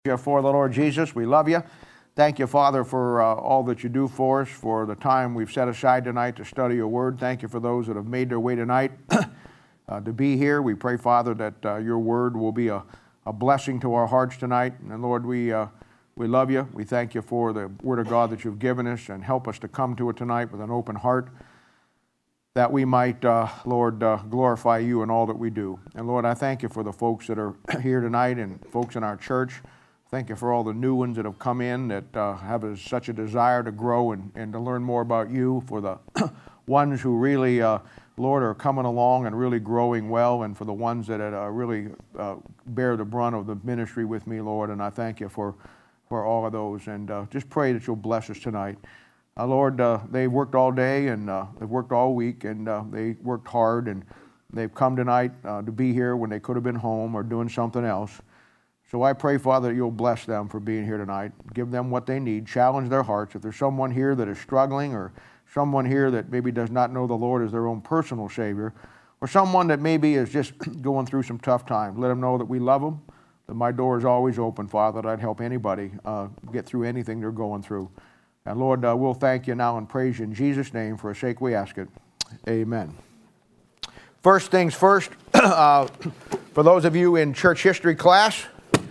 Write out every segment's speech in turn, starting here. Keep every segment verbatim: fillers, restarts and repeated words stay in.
You for the Lord Jesus. We love you. Thank you, Father, for uh, all that you do for us, for the time we've set aside tonight to study your word. Thank you for those that have made their way tonight uh, to be here. We pray, Father, that uh, your word will be a, a blessing to our hearts tonight. And Lord, we, uh, we love you. We thank you for the word of God that you've given us, and help us to come to it tonight with an open heart, that we might, uh, Lord, uh, glorify you in all that we do. And Lord, I thank you for the folks that are here tonight and folks in our church. Thank you for all the new ones that have come in that uh, have a, such a desire to grow and, and to learn more about you. For the ones who really, uh, Lord, are coming along and really growing well, and for the ones that uh, really uh, bear the brunt of the ministry with me, Lord. And I thank you for, for all of those. And uh, just pray that you'll bless us tonight. Uh, Lord, uh, they've worked all day, and uh, they've worked all week, and uh, they worked hard, and they've come tonight uh, to be here when they could have been home or doing something else. So I pray, Father, that you'll bless them for being here tonight. Give them what they need. Challenge their hearts. If there's someone here that is struggling, or someone here that maybe does not know the Lord as their own personal Savior, or someone that maybe is just going through some tough times, let them know that we love them, that my door is always open, Father, that I'd help anybody uh, get through anything they're going through. And Lord, uh, we'll thank you now and praise you in Jesus' name. For a sake we ask it. Amen. First things first, uh, for those of you in church history class,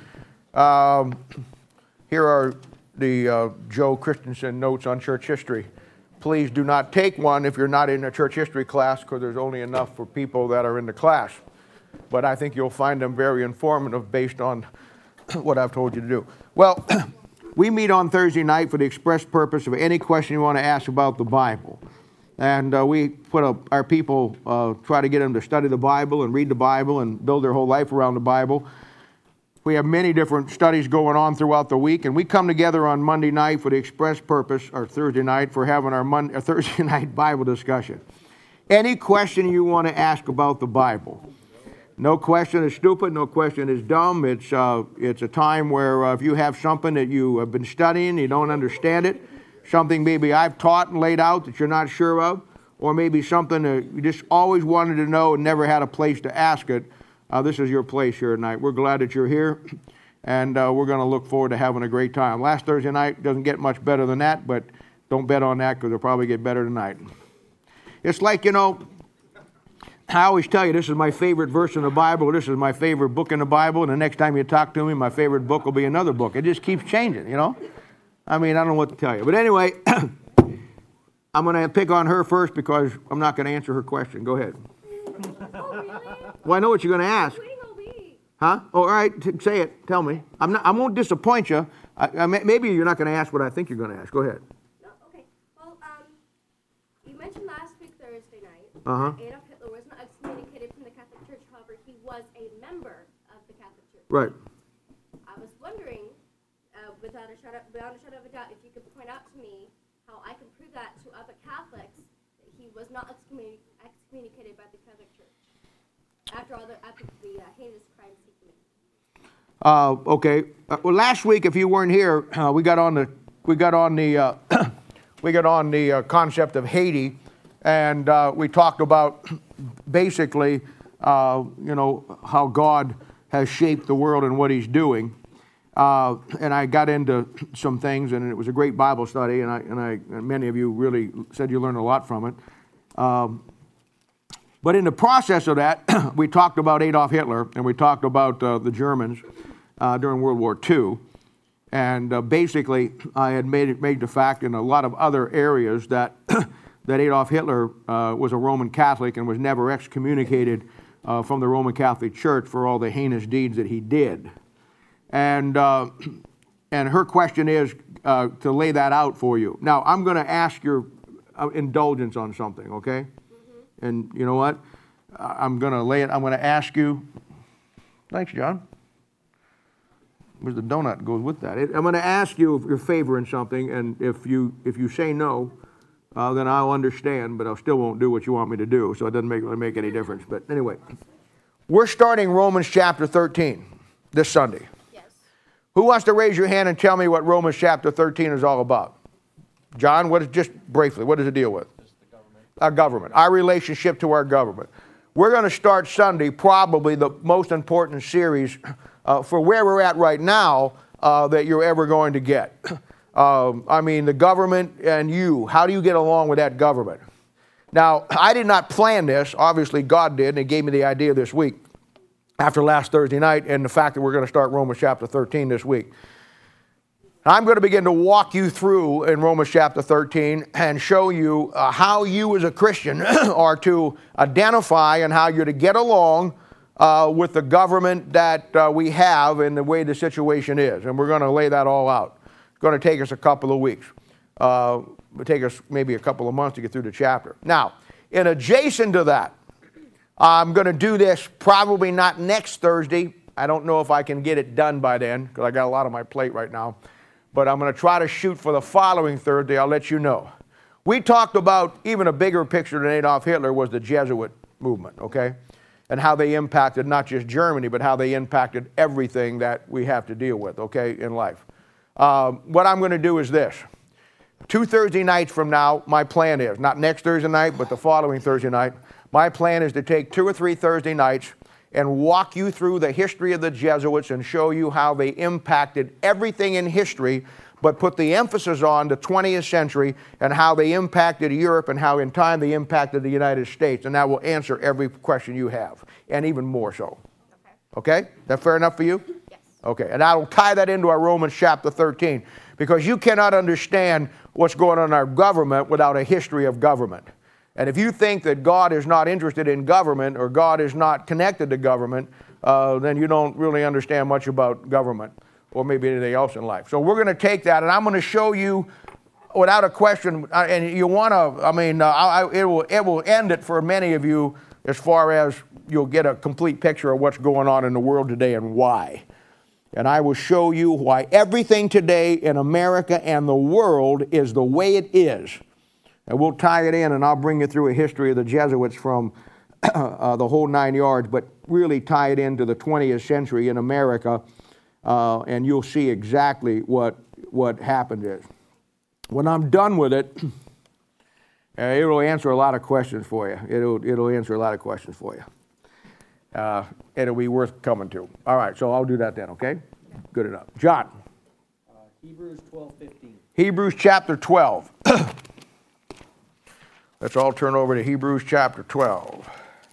Um, here are the uh, Joe Christensen notes on church history. Please do not take one if you're not in a church history class, because there's only enough for people that are in the class. But I think you'll find them very informative based on what I've told you to do. Well, we meet on Thursday night for the express purpose of any question you want to ask about the Bible. And uh, we put a, our people, uh, try to get them to study the Bible and read the Bible and build their whole life around the Bible. We have many different studies going on throughout the week, and we come together on Monday night for the express purpose, or Thursday night, for having our Monday, or Thursday night Bible discussion. Any question you want to ask about the Bible. No question is stupid, no question is dumb. It's, uh, it's a time where uh, if you have something that you have been studying, you don't understand it, something maybe I've taught and laid out that you're not sure of, or maybe something that you just always wanted to know and never had a place to ask it, Uh, this is your place here tonight. We're glad that you're here, and uh, we're going to look forward to having a great time. Last Thursday night doesn't get much better than that, but don't bet on that, because it'll probably get better tonight. It's like, you know, I always tell you, this is my favorite verse in the Bible, this is my favorite book in the Bible, and the next time you talk to me, my favorite book will be another book. It just keeps changing, you know? I mean, I don't know what to tell you. But anyway, I'm going to pick on her first, because I'm not going to answer her question. Go ahead. Well, I know what you're going to ask. Huh? Oh, all right, say it. Tell me. I'm not, I won't disappoint you. I, I, maybe you're not going to ask what I think you're going to ask. Go ahead. No, okay. Well, um, you mentioned last week Thursday night uh-huh. that Adolf Hitler was not excommunicated from the Catholic Church. However, he was a member of the Catholic Church. Right. I was wondering, uh, without a shadow, without a shadow of a doubt, if you could point out to me how I can prove that to other Catholics that he was not excommunicated excommunicated by the Catholic Church after all the, after the uh, heinous crimes he committed. Uh, okay. Uh, well, last week, if you weren't here, uh, we got on the we got on the uh, we got on the uh, concept of Haiti, and uh, we talked about basically, uh, you know, how God has shaped the world and what He's doing. Uh, and I got into some things, and it was a great Bible study, and I and I and many of you really said you learned a lot from it. Um, But in the process of that, we talked about Adolf Hitler, and we talked about uh, the Germans uh, during World War Two. And uh, basically, I had made it made the fact in a lot of other areas that that Adolf Hitler uh, was a Roman Catholic and was never excommunicated uh, from the Roman Catholic Church for all the heinous deeds that he did. And uh, and her question is uh, to lay that out for you. Now, I'm going to ask your uh, indulgence on something, okay? And you know what? I'm going to lay it. I'm going to ask you. Thanks, John. Where's the donut that goes with that? I'm going to ask you if you're favoring something, and if you if you say no, uh, then I'll understand, but I still won't do what you want me to do. So it doesn't make make any difference. But anyway, we're starting Romans chapter thirteen this Sunday. Yes. Who wants to raise your hand and tell me what Romans chapter thirteen is all about? John, what is just briefly? What does it deal with? Our government, our relationship to our government. We're going to start Sunday probably the most important series uh, for where we're at right now uh, that you're ever going to get. Um, I mean, the government and you, how do you get along with that government? Now, I did not plan this. Obviously, God did, and He gave me the idea this week after last Thursday night and the fact that we're going to start Romans chapter thirteen this week. I'm going to begin to walk you through in Romans chapter thirteen and show you uh, how you as a Christian are to identify and how you're to get along uh, with the government that uh, we have and the way the situation is. And we're going to lay that all out. It's going to take us a couple of weeks. Uh, it'll take us maybe a couple of months to get through the chapter. Now, in adjacent to that, I'm going to do this probably not next Thursday. I don't know if I can get it done by then because I got a lot on my plate right now. But I'm going to try to shoot for the following Thursday. I'll let you know. We talked about even a bigger picture than Adolf Hitler was the Jesuit movement, okay? And how they impacted not just Germany, but how they impacted everything that we have to deal with, okay, in life. Um, what I'm going to do is this. Two Thursday nights from now, my plan is, not next Thursday night, but the following Thursday night, my plan is to take two or three Thursday nights and walk you through the history of the Jesuits and show you how they impacted everything in history, but put the emphasis on the twentieth century and how they impacted Europe and how in time they impacted the United States. And that will answer every question you have, and even more so. Okay? Okay? Is that fair enough for you? Yes. Okay, and I will tie that into our Romans chapter thirteen, because you cannot understand what's going on in our government without a history of government. And if you think that God is not interested in government or God is not connected to government, uh, then you don't really understand much about government or maybe anything else in life. So we're going to take that, and I'm going to show you without a question, uh, and you want to, I mean, uh, I, it, will, it will end it for many of you as far as you'll get a complete picture of what's going on in the world today and why. And I will show you why everything today in America and the world is the way it is. And we'll tie it in, and I'll bring you through a history of the Jesuits from uh, the whole nine yards, but really tie it into the twentieth century in America, uh, and you'll see exactly what, what happened is. When I'm done with it, uh, it'll answer a lot of questions for you. It'll, it'll answer a lot of questions for you. Uh, it'll be worth coming to. All right, so I'll do that then, okay? Good enough. John. Uh, Hebrews twelve fifteen. Hebrews chapter twelve. Let's all turn over to Hebrews chapter twelve.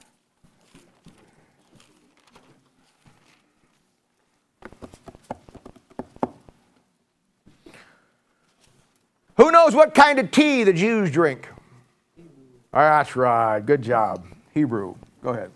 Who knows what kind of tea the Jews drink? Oh, that's right. Good job. Hebrew. Go ahead.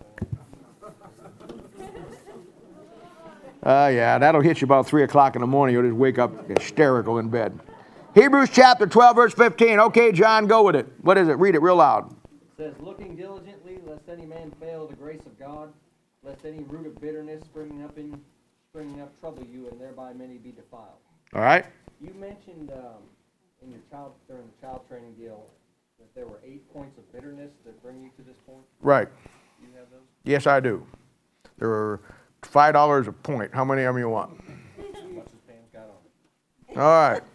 Uh, yeah, that'll hit you about three o'clock in the morning. You'll just wake up hysterical in bed. Hebrews chapter twelve, verse fifteen. Okay, John, go with it. What is it? Read it real loud. It says, looking diligently, lest any man fail the grace of God, lest any root of bitterness springing up in springing up trouble you, and thereby many be defiled. All right. You mentioned um, in your child during the child training deal that there were eight points of bitterness that bring you to this point. Right. Do you have those? Yes, I do. There are five dollars a point. How many of them you want? As much as Pam's got on. All right.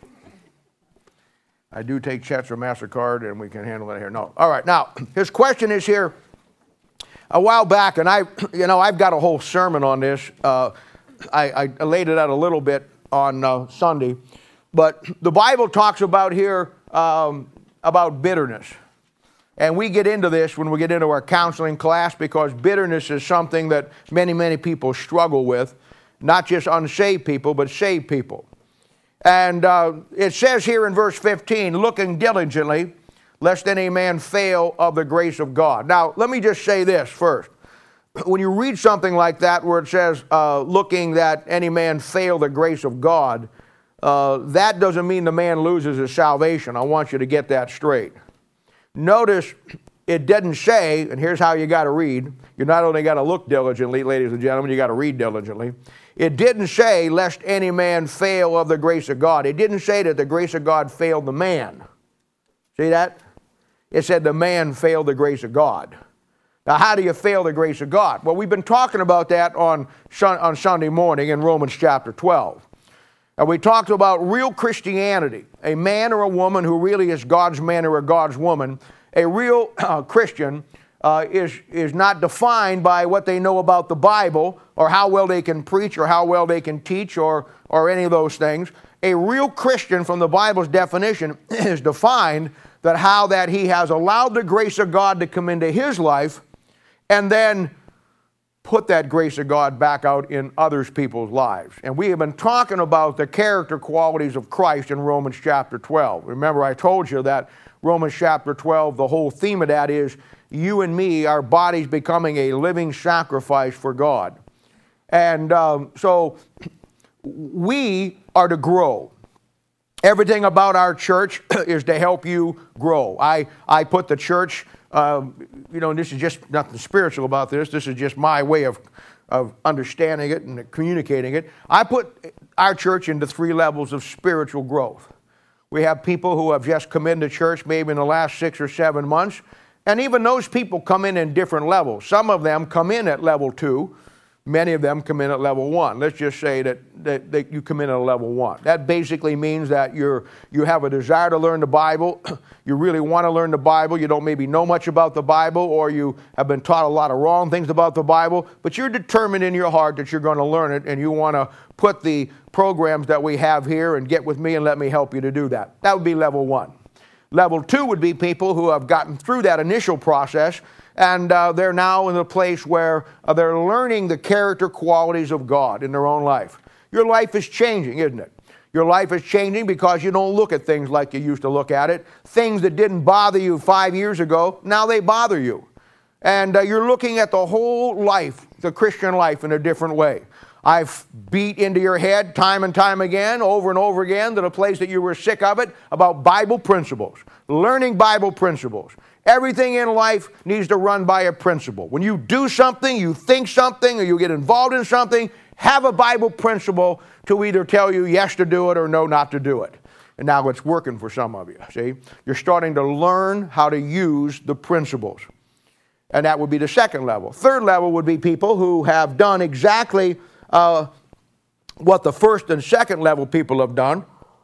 I do take checks or MasterCard, and we can handle that here. No. All right. Now, his question is here. A while back, and I, you know, I've got a whole sermon on this. Uh, I, I laid it out a little bit on uh, Sunday. But the Bible talks about here um, about bitterness. And we get into this when we get into our counseling class, because bitterness is something that many, many people struggle with. Not just unsaved people, but saved people. And uh, it says here in verse fifteen, looking diligently, lest any man fail of the grace of God. Now, let me just say this first. When you read something like that where it says, uh, looking that any man fail the grace of God, uh, that doesn't mean the man loses his salvation. I want you to get that straight. Notice it didn't say, and here's how you got to read. You not only got to look diligently, ladies and gentlemen, you got to read diligently. It didn't say, lest any man fail of the grace of God. It didn't say that the grace of God failed the man. See that? It said the man failed the grace of God. Now, how do you fail the grace of God? Well, we've been talking about that on, on Sunday morning in Romans chapter twelve. And we talked about real Christianity, a man or a woman who really is God's man or a God's woman. A real uh, Christian uh, is, is not defined by what they know about the Bible or how well they can preach or how well they can teach or or any of those things. A real Christian, from the Bible's definition, is defined that how that he has allowed the grace of God to come into his life and then put that grace of God back out in others people's lives. And we have been talking about the character qualities of Christ in Romans chapter twelve. Remember, I told you that Romans chapter twelve, the whole theme of that is you and me, our bodies becoming a living sacrifice for God. And um, so we are to grow. Everything about our church is to help you grow. I, I put the church, um, you know, and this is just nothing spiritual about this. This is just my way of, of understanding it and communicating it. I put our church into three levels of spiritual growth. We have people who have just come into church maybe in the last six or seven months. And even those people come in in different levels. Some of them come in at level two. Many of them come in at level one. Let's just say that, that, that you come in at a level one. That basically means that you're, you have a desire to learn the Bible. You really want to learn the Bible. You don't maybe know much about the Bible, or you have been taught a lot of wrong things about the Bible, but you're determined in your heart that you're going to learn it, and you want to put the programs that we have here and get with me and let me help you to do that. That would be level one. Level two would be people who have gotten through that initial process, and uh, they're now in a place where uh, they're learning the character qualities of God in their own life. Your life is changing, isn't it? Your life is changing because you don't look at things like you used to look at it. Things that didn't bother you five years ago, now they bother you. And uh, you're looking at the whole life, the Christian life, in a different way. I've beat into your head time and time again, over and over again, to the place that you were sick of it, about Bible principles, learning Bible principles. Everything in life needs to run by a principle. When you do something, you think something, or you get involved in something, have a Bible principle to either tell you yes to do it or no not to do it. And now it's working for some of you, see? You're starting to learn how to use the principles. And that would be the second level. Third level would be people who have done exactly uh, what the first and second level people have done.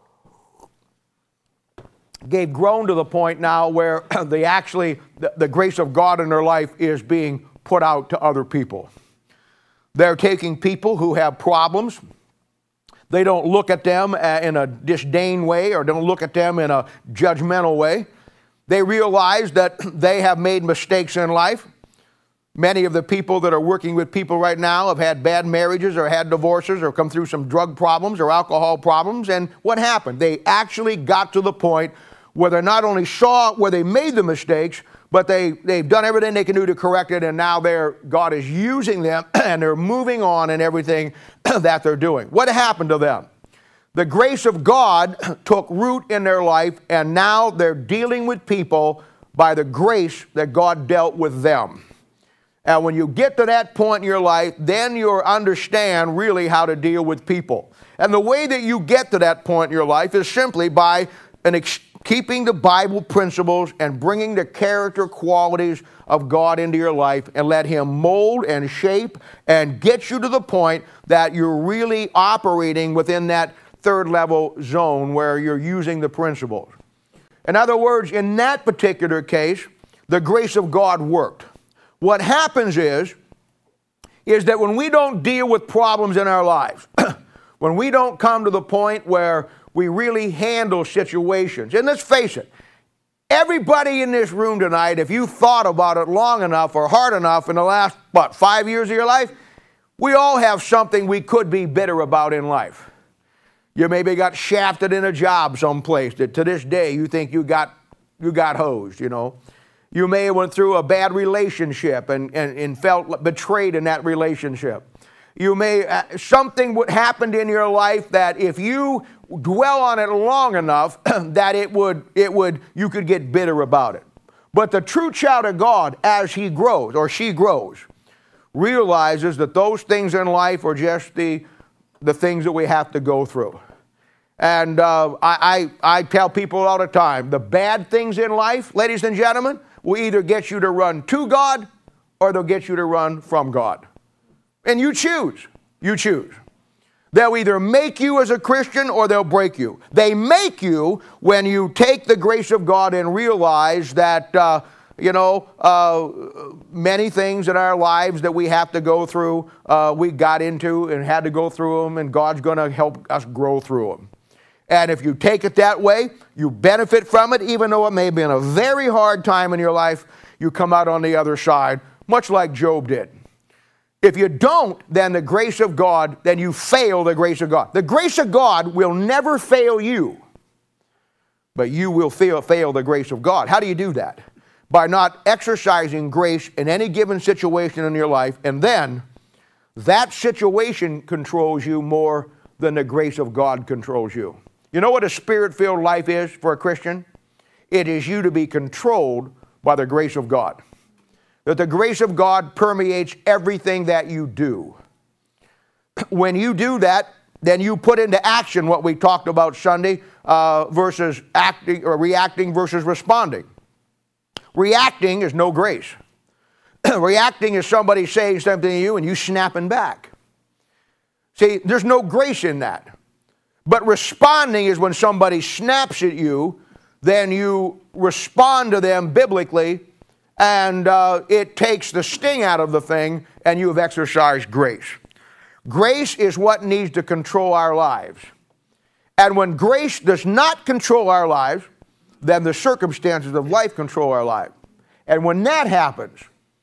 They've grown to the point now where they actually, the, the grace of God in their life is being put out to other people. They're taking people who have problems. They don't look at them in a disdain way, or don't look at them in a judgmental way. They realize that they have made mistakes in life. Many of the people that are working with people right now have had bad marriages, or had divorces, or come through some drug problems or alcohol problems. And what happened? They actually got to the point where they not only saw where they made the mistakes, but they, they've done everything they can do to correct it, and now they're, God is using them, and they're moving on in everything that they're doing. What happened to them? The grace of God took root in their life, and now they're dealing with people by the grace that God dealt with them. And when you get to that point in your life, then you understand really how to deal with people. And the way that you get to that point in your life is simply by an ex keeping the Bible principles and bringing the character qualities of God into your life, and let Him mold and shape and get you to the point that you're really operating within that third level zone where you're using the principles. In other words, in that particular case, the grace of God worked. What happens is, is that when we don't deal with problems in our lives, when we don't come to the point where we really handle situations, and let's face it, everybody in this room tonight, if you thought about it long enough or hard enough in the last, what, five years of your life, we all have something we could be bitter about in life. You maybe got shafted in a job someplace that to this day you think you got, you got hosed, you know. You may have went through a bad relationship and, and, and felt betrayed in that relationship. You may, uh, something would happened in your life that if you dwell on it long enough, that it would, it would, you could get bitter about it. But the true child of God, as he grows, or she grows, realizes that those things in life are just the, the things that we have to go through. And uh, I, I, I tell people all the time, the bad things in life, ladies and gentlemen, will either get you to run to God, or they'll get you to run from God. And you choose. You choose. They'll either make you as a Christian, or they'll break you. They make you when you take the grace of God and realize that uh, you know, uh, many things in our lives that we have to go through, uh, we got into and had to go through them, and God's going to help us grow through them. And if you take it that way, you benefit from it, even though it may have been a very hard time in your life, you come out on the other side, much like Job did. If you don't, then the grace of God, then you fail the grace of God. The grace of God will never fail you, but you will fail, fail the grace of God. How do you do that? By not exercising grace in any given situation in your life, and then that situation controls you more than the grace of God controls you. You know what a Spirit-filled life is for a Christian? It is you to be controlled by the grace of God. That the grace of God permeates everything that you do. When you do that, then you put into action what we talked about Sunday, uh, versus acting or reacting versus responding. Reacting is no grace. Reacting is somebody saying something to you and you snapping back. See, there's no grace in that. But responding is when somebody snaps at you, then you respond to them biblically, and uh, it takes the sting out of the thing, and you have exercised grace. Grace is what needs to control our lives. And when grace does not control our lives, then the circumstances of life control our life. And when that happens,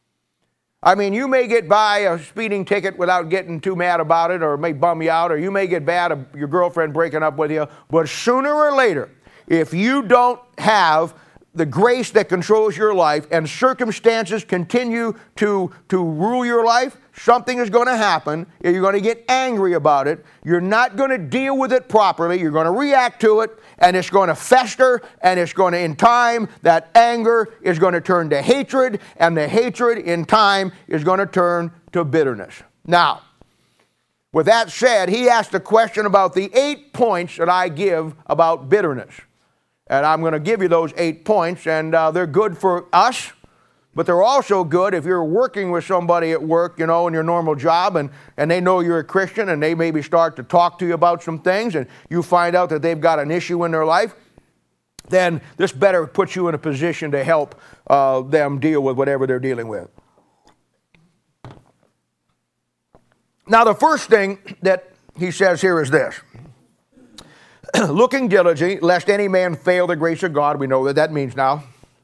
I mean, you may get by a speeding ticket without getting too mad about it, or it may bum you out, or you may get bad of your girlfriend breaking up with you, but sooner or later, if you don't have the grace that controls your life and circumstances continue to, to rule your life, something is going to happen. You're going to get angry about it. You're not going to deal with it properly. You're going to react to it, and it's going to fester, and it's going to, in time, that anger is going to turn to hatred, and the hatred, in time, is going to turn to bitterness. Now, with that said, he asked a question about the eight points that I give about bitterness. And I'm going to give you those eight points, and uh, they're good for us, but they're also good if you're working with somebody at work, you know, in your normal job, and, and they know you're a Christian, and they maybe start to talk to you about some things, and you find out that they've got an issue in their life, then this better puts you in a position to help uh, them deal with whatever they're dealing with. Now, the first thing that he says here is this. Looking diligently, lest any man fail the grace of God. We know what that means now.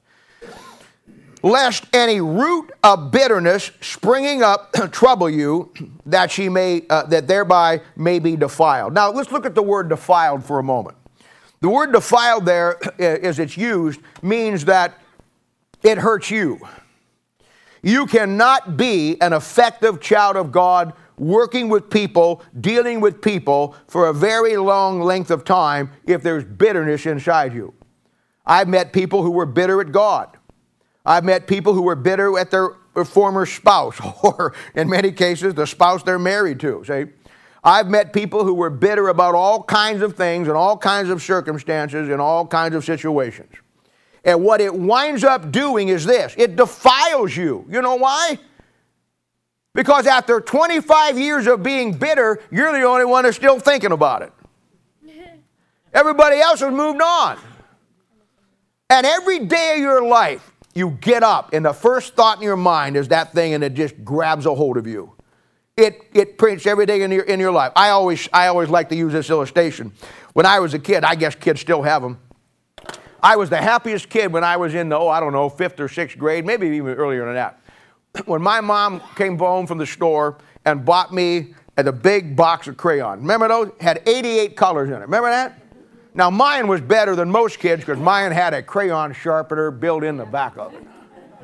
Lest any root of bitterness springing up trouble you, that she may, uh, that thereby may be defiled. Now, let's look at the word defiled for a moment. The word defiled there, as it's used, means that it hurts you. You cannot be an effective child of God working with people, dealing with people for a very long length of time if there's bitterness inside you. I've met people who were bitter at God. I've met people who were bitter at their former spouse, or in many cases, the spouse they're married to. See? I've met people who were bitter about all kinds of things and all kinds of circumstances and all kinds of situations. And what it winds up doing is this. It defiles you. You know why? Because after twenty-five years of being bitter, you're the only one that's still thinking about it. Everybody else has moved on. And every day of your life, you get up, and the first thought in your mind is that thing, and it just grabs a hold of you. It, it prints everything in your, in your life. I always, I always like to use this illustration. When I was a kid, I guess kids still have them. I was the happiest kid when I was in the, oh, I don't know, fifth or sixth grade, maybe even earlier than that. When my mom came home from the store and bought me a big box of crayons. Remember those? Had eighty-eight colors in it. Remember that? Now, mine was better than most kids because mine had a crayon sharpener built in the back of it.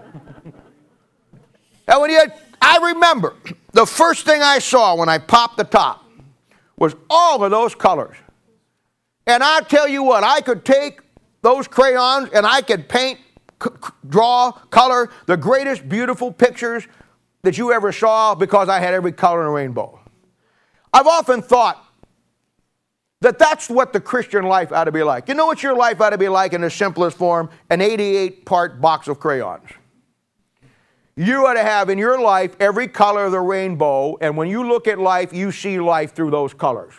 And when you, I remember the first thing I saw when I popped the top was all of those colors. And I'll tell you what, I could take those crayons and I could paint, draw, color the greatest beautiful pictures that you ever saw because I had every color in a rainbow. I've often thought that that's what the Christian life ought to be like. You know what your life ought to be like in the simplest form? An eighty-eight part box of crayons. You ought to have in your life every color of the rainbow, and when you look at life, you see life through those colors.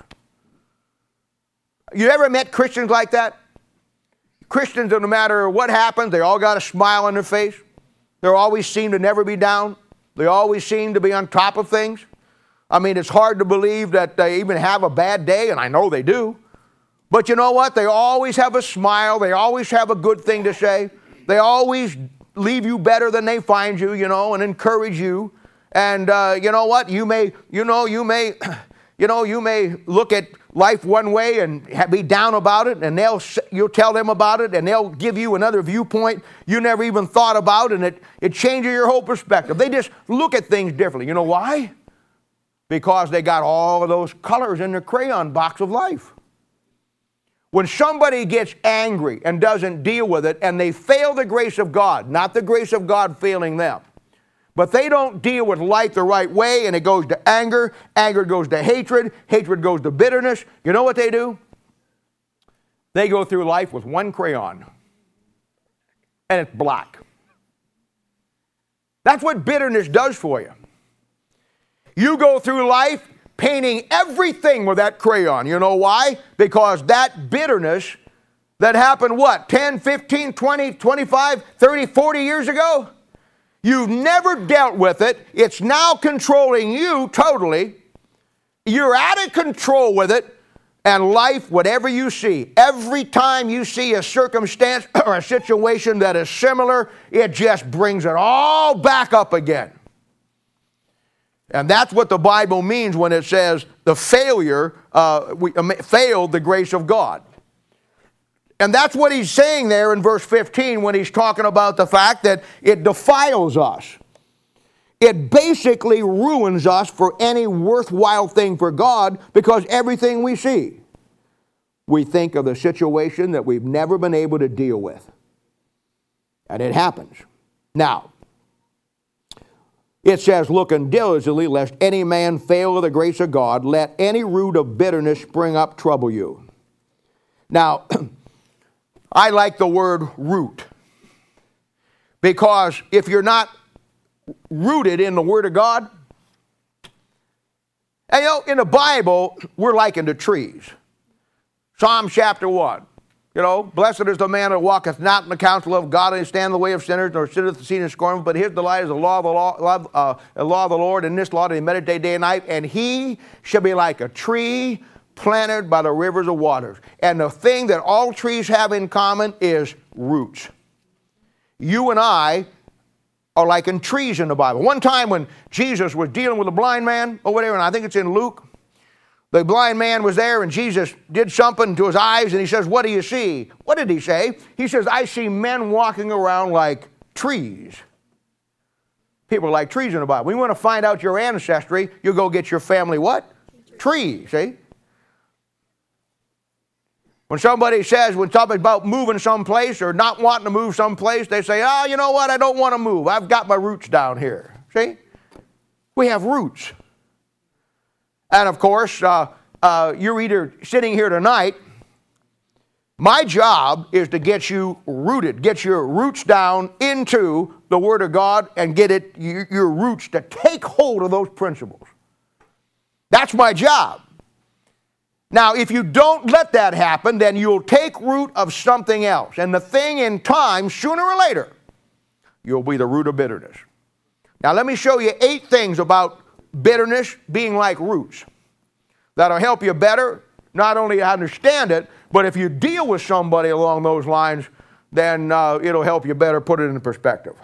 You ever met Christians like that? Christians, no matter what happens, they all got a smile on their face. They always seem to never be down. They always seem to be on top of things. I mean, it's hard to believe that they even have a bad day, and I know they do. But you know what? They always have a smile. They always have a good thing to say. They always leave you better than they find you, you know, and encourage you. And uh, you know what? You may, you know, you may, you know, you may look at life one way and be down about it, and they'll you'll tell them about it, and they'll give you another viewpoint you never even thought about, and it it changes your whole perspective. They just look at things differently. You know why? Because they got all of those colors in their crayon box of life. When somebody gets angry and doesn't deal with it, and they fail the grace of God, not the grace of God failing them, but they don't deal with life the right way, and it goes to anger, anger goes to hatred, hatred goes to bitterness, you know what they do? They go through life with one crayon, and it's black. That's what bitterness does for you. You go through life painting everything with that crayon. You know why? Because that bitterness that happened, what, ten, fifteen, twenty, twenty-five, thirty, forty years ago? You've never dealt with it. It's now controlling you totally. You're out of control with it. And life, whatever you see, every time you see a circumstance or a situation that is similar, it just brings it all back up again. And that's what the Bible means when it says the failure, uh, we uh, failed the grace of God. And that's what he's saying there in verse fifteen when he's talking about the fact that it defiles us. It basically ruins us for any worthwhile thing for God, because everything we see, we think of the situation that we've never been able to deal with. And it happens. Now, it says, looking diligently, lest any man fail of the grace of God, let any root of bitterness spring up, trouble you. Now, I like the word root, because if you're not rooted in the Word of God, and you know, in the Bible, we're likened to trees. Psalm chapter one. You know, blessed is the man that walketh not in the counsel of God, and stand in the way of sinners, nor sitteth the seat of scornful, but his delight is the law of the, law, love, uh, the law of the Lord, and this law doth he meditate day and night, and he shall be like a tree planted by the rivers of waters. And the thing that all trees have in common is roots. You and I are like in trees in the Bible. One time when Jesus was dealing with a blind man over there, and I think it's in Luke, the blind man was there, and Jesus did something to his eyes, and he says, what do you see? What did he say? He says, I see men walking around like trees. People are like trees in the Bible. When you want to find out your ancestry, you go get your family what? Tree, see? When somebody says, when somebody's about moving someplace or not wanting to move someplace, they say, oh, you know what, I don't want to move. I've got my roots down here. See? We have roots. And of course, uh, uh, you're either sitting here tonight. My job is to get you rooted, get your roots down into the Word of God, and get it your, your roots to take hold of those principles. That's my job. Now, if you don't let that happen, then you'll take root of something else. And the thing in time, sooner or later, you'll be the root of bitterness. Now, let me show you eight things about bitterness being like roots that'll help you better, not only understand it, but if you deal with somebody along those lines, then uh, it'll help you better put it in perspective.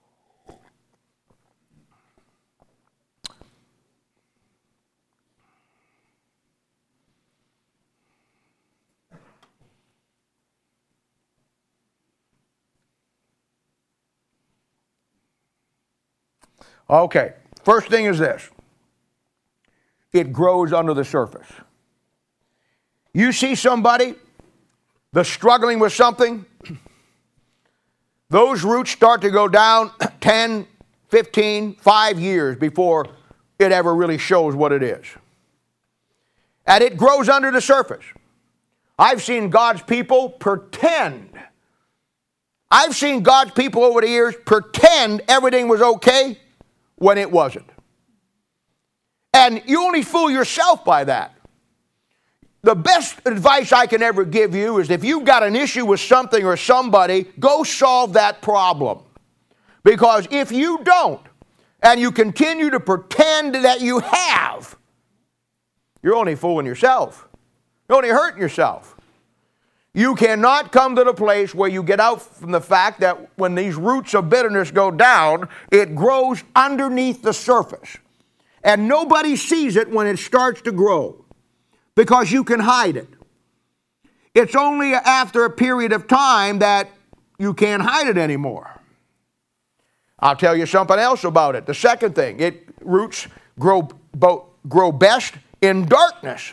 Okay, first thing is this. It grows under the surface. You see somebody that's struggling with something, those roots start to go down ten, fifteen, five years before it ever really shows what it is. And it grows under the surface. I've seen God's people pretend. I've seen God's people over the years pretend everything was okay when it wasn't. And you only fool yourself by that. The best advice I can ever give you is if you've got an issue with something or somebody, go solve that problem. Because if you don't, and you continue to pretend that you have, you're only fooling yourself. You're only hurting yourself. You cannot come to the place where you get out from the fact that when these roots of bitterness go down, it grows underneath the surface. And nobody sees it when it starts to grow because you can hide it. It's only after a period of time that you can't hide it anymore. I'll tell you something else about it. The second thing, it roots grow, grow best in darkness.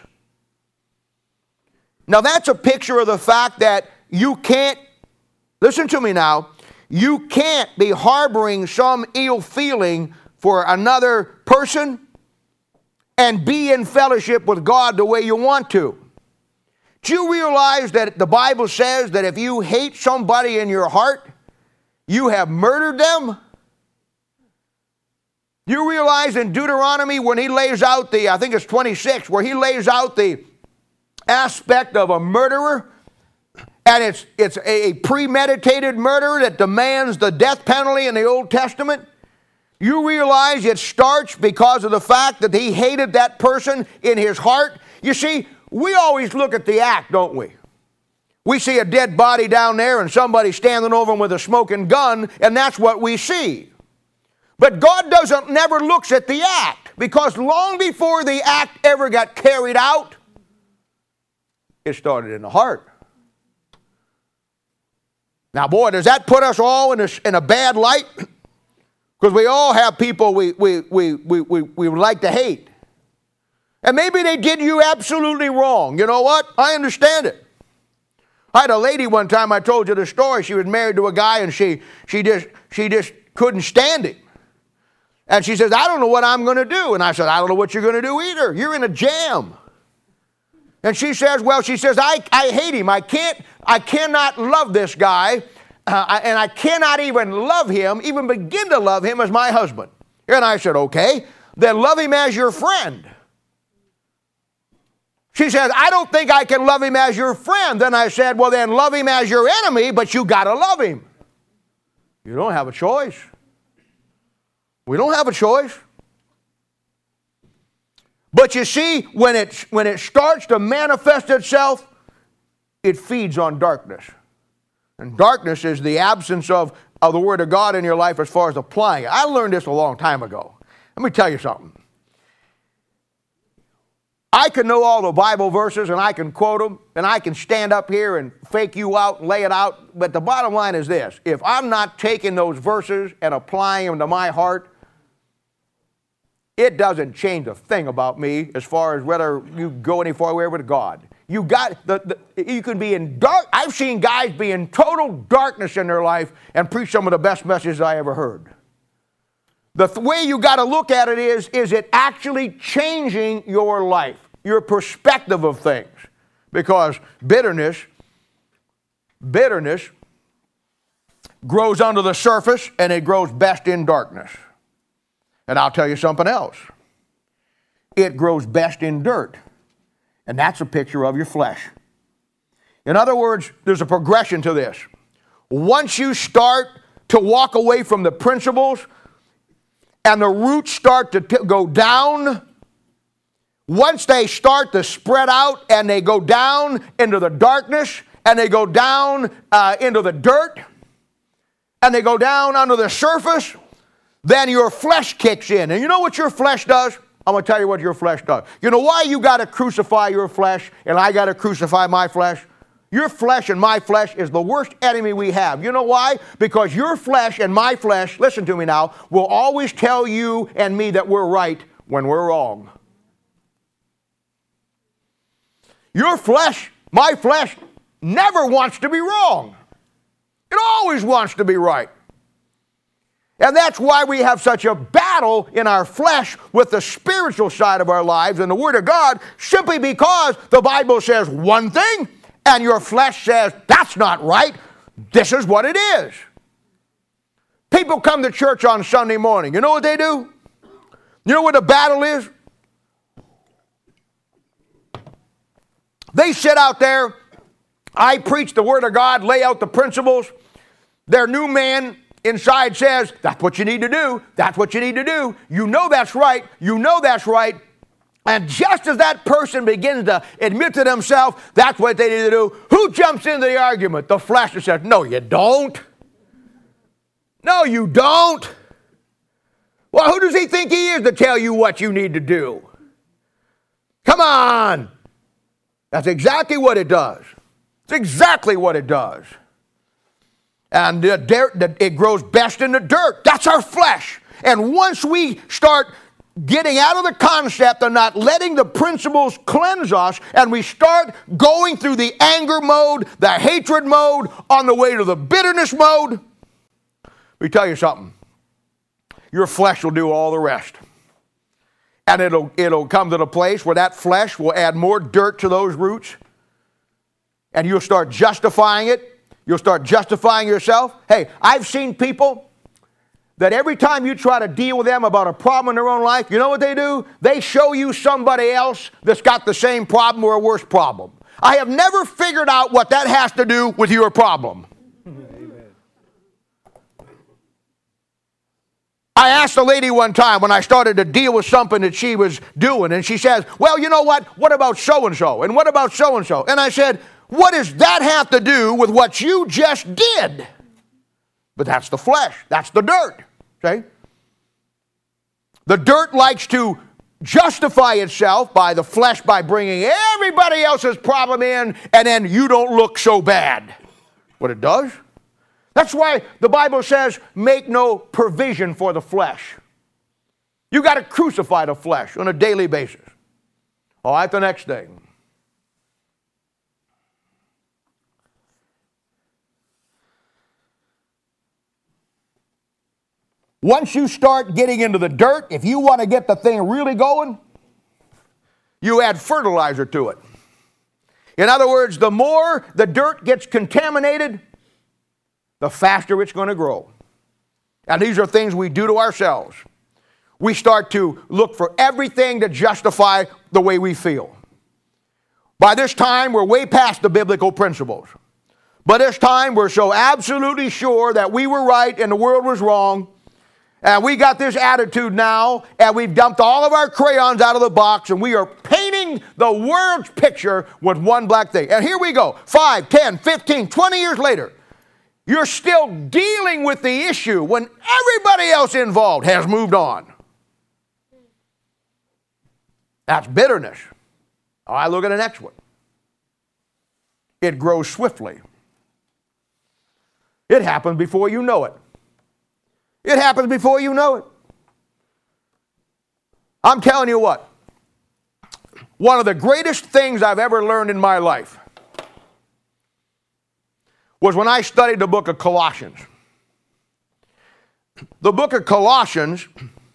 Now that's a picture of the fact that you can't, listen to me now, you can't be harboring some ill feeling for another person and be in fellowship with God the way you want to. Do you realize that the Bible says that if you hate somebody in your heart, you have murdered them? You realize in Deuteronomy when he lays out the, I think it's twenty-six, where he lays out the aspect of a murderer, and it's, it's a premeditated murder that demands the death penalty in the Old Testament. You realize it starts because of the fact that he hated that person in his heart. You see, we always look at the act, don't we? We see a dead body down there and somebody standing over him with a smoking gun, and that's what we see. But God doesn't never looks at the act, because long before the act ever got carried out, it started in the heart. Now, boy, does that put us all in a, in a bad light? Because we all have people we, we, we, we, we, we would like to hate. And maybe they did you absolutely wrong. You know what? I understand it. I had a lady one time, I told you the story. She was married to a guy and she, she, just, she just couldn't stand him. And she says, I don't know what I'm going to do. And I said, I don't know what you're going to do either. You're in a jam. And she says, well, she says, I, I hate him. I can't, I cannot love this guy. Uh, and I cannot even love him, even begin to love him as my husband. And I said, okay, then love him as your friend. She said, I don't think I can love him as your friend. Then I said, well, then love him as your enemy, but you got to love him. You don't have a choice. We don't have a choice. But you see, when it, when it starts to manifest itself, it feeds on darkness. And darkness is the absence of, of the Word of God in your life as far as applying it. I learned this a long time ago. Let me tell you something. I can know all the Bible verses and I can quote them and I can stand up here and fake you out and lay it out. But the bottom line is this. If I'm not taking those verses and applying them to my heart, it doesn't change a thing about me as far as whether you go any farther with God. You got the, the you can be in dark. I've seen guys be in total darkness in their life and preach some of the best messages I ever heard. The th- way you got to look at it is, is it actually changing your life, your perspective of things? Because bitterness, bitterness grows under the surface and it grows best in darkness. And I'll tell you something else. It grows best in dirt. And that's a picture of your flesh. In other words, there's a progression to this. Once you start to walk away from the principles and the roots start to t- go down, once they start to spread out and they go down into the darkness and they go down uh, into the dirt and they go down under the surface, then your flesh kicks in. And you know what your flesh does? I'm going to tell you what your flesh does. You know why you got to crucify your flesh and I got to crucify my flesh? Your flesh and my flesh is the worst enemy we have. You know why? Because your flesh and my flesh, listen to me now, will always tell you and me that we're right when we're wrong. Your flesh, my flesh, never wants to be wrong. It always wants to be right. And that's why we have such a battle in our flesh with the spiritual side of our lives and the Word of God, simply because the Bible says one thing and your flesh says, that's not right. This is what it is. People come to church on Sunday morning. You know what they do? You know what the battle is? They sit out there. I preach the Word of God, lay out the principles. Their new man inside says, that's what you need to do. That's what you need to do. You know that's right. You know that's right. And just as that person begins to admit to themselves that's what they need to do, who jumps into the argument? The flesh that says, no, you don't. No, you don't. Well, who does he think he is to tell you what you need to do? Come on. That's exactly what it does. It's exactly what it does. And the dirt, the, it grows best in the dirt. That's our flesh. And once we start getting out of the concept of not letting the principles cleanse us, and we start going through the anger mode, the hatred mode, on the way to the bitterness mode, let me tell you something. Your flesh will do all the rest. And it'll, it'll come to the place where that flesh will add more dirt to those roots. And you'll start justifying it. You'll start justifying yourself. Hey, I've seen people that every time you try to deal with them about a problem in their own life, you know what they do? They show you somebody else that's got the same problem or a worse problem. I have never figured out what that has to do with your problem. I asked a lady one time when I started to deal with something that she was doing, and she says, well, you know what? What about so-and-so? And what about so-and-so? And I said, what does that have to do with what you just did? But that's the flesh. That's the dirt. See? The dirt likes to justify itself by the flesh by bringing everybody else's problem in, and then you don't look so bad. What it does? That's why the Bible says, make no provision for the flesh. You got to crucify the flesh on a daily basis. All right, the next thing. Once you start getting into the dirt, if you want to get the thing really going, you add fertilizer to it. In other words, the more the dirt gets contaminated, the faster it's going to grow. And these are things we do to ourselves. We start to look for everything to justify the way we feel. By this time, we're way past the biblical principles. By this time, we're so absolutely sure that we were right and the world was wrong. And we got this attitude now, and we've dumped all of our crayons out of the box, and we are painting the world's picture with one black thing. And here we go, five, ten, fifteen, twenty years later. You're still dealing with the issue when everybody else involved has moved on. That's bitterness. All right, look at the next one. It grows swiftly. It happens before you know it. It happens before you know it. I'm telling you what, one of the greatest things I've ever learned in my life was when I studied the book of Colossians. The book of Colossians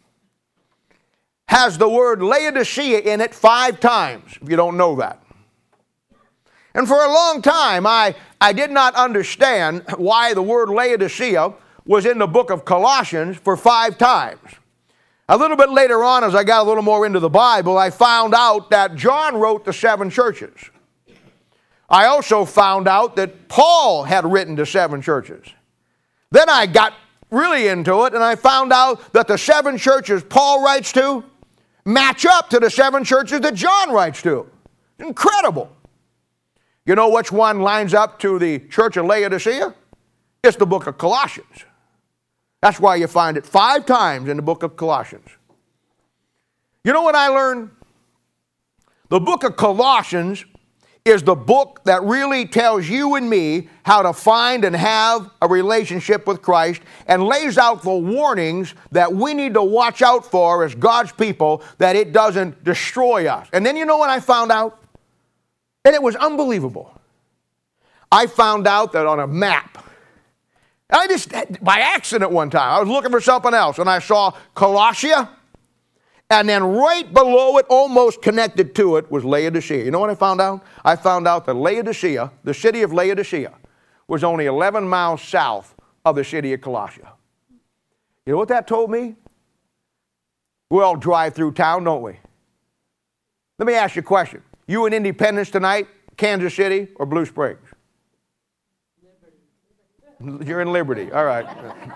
has the word Laodicea in it five times, if you don't know that. And for a long time, I, I did not understand why the word Laodicea was in the book of Colossians for five times. A little bit later on, as I got a little more into the Bible, I found out that John wrote the seven churches. I also found out that Paul had written to seven churches. Then I got really into it, and I found out that the seven churches Paul writes to match up to the seven churches that John writes to. Incredible. You know which one lines up to the church of Laodicea? It's the book of Colossians. That's why you find it five times in the book of Colossians. You know what I learned? The book of Colossians is the book that really tells you and me how to find and have a relationship with Christ and lays out the warnings that we need to watch out for as God's people, that it doesn't destroy us. And then you know what I found out? And it was unbelievable. I found out that on a map, I just, by accident one time, I was looking for something else, and I saw Colossia, and then right below it, almost connected to it, was Laodicea. You know what I found out? I found out that Laodicea, the city of Laodicea, was only eleven miles south of the city of Colossia. You know what that told me? We all drive through town, don't we? Let me ask you a question. You in Independence tonight, Kansas City, or Blue Springs? You're in Liberty. All right.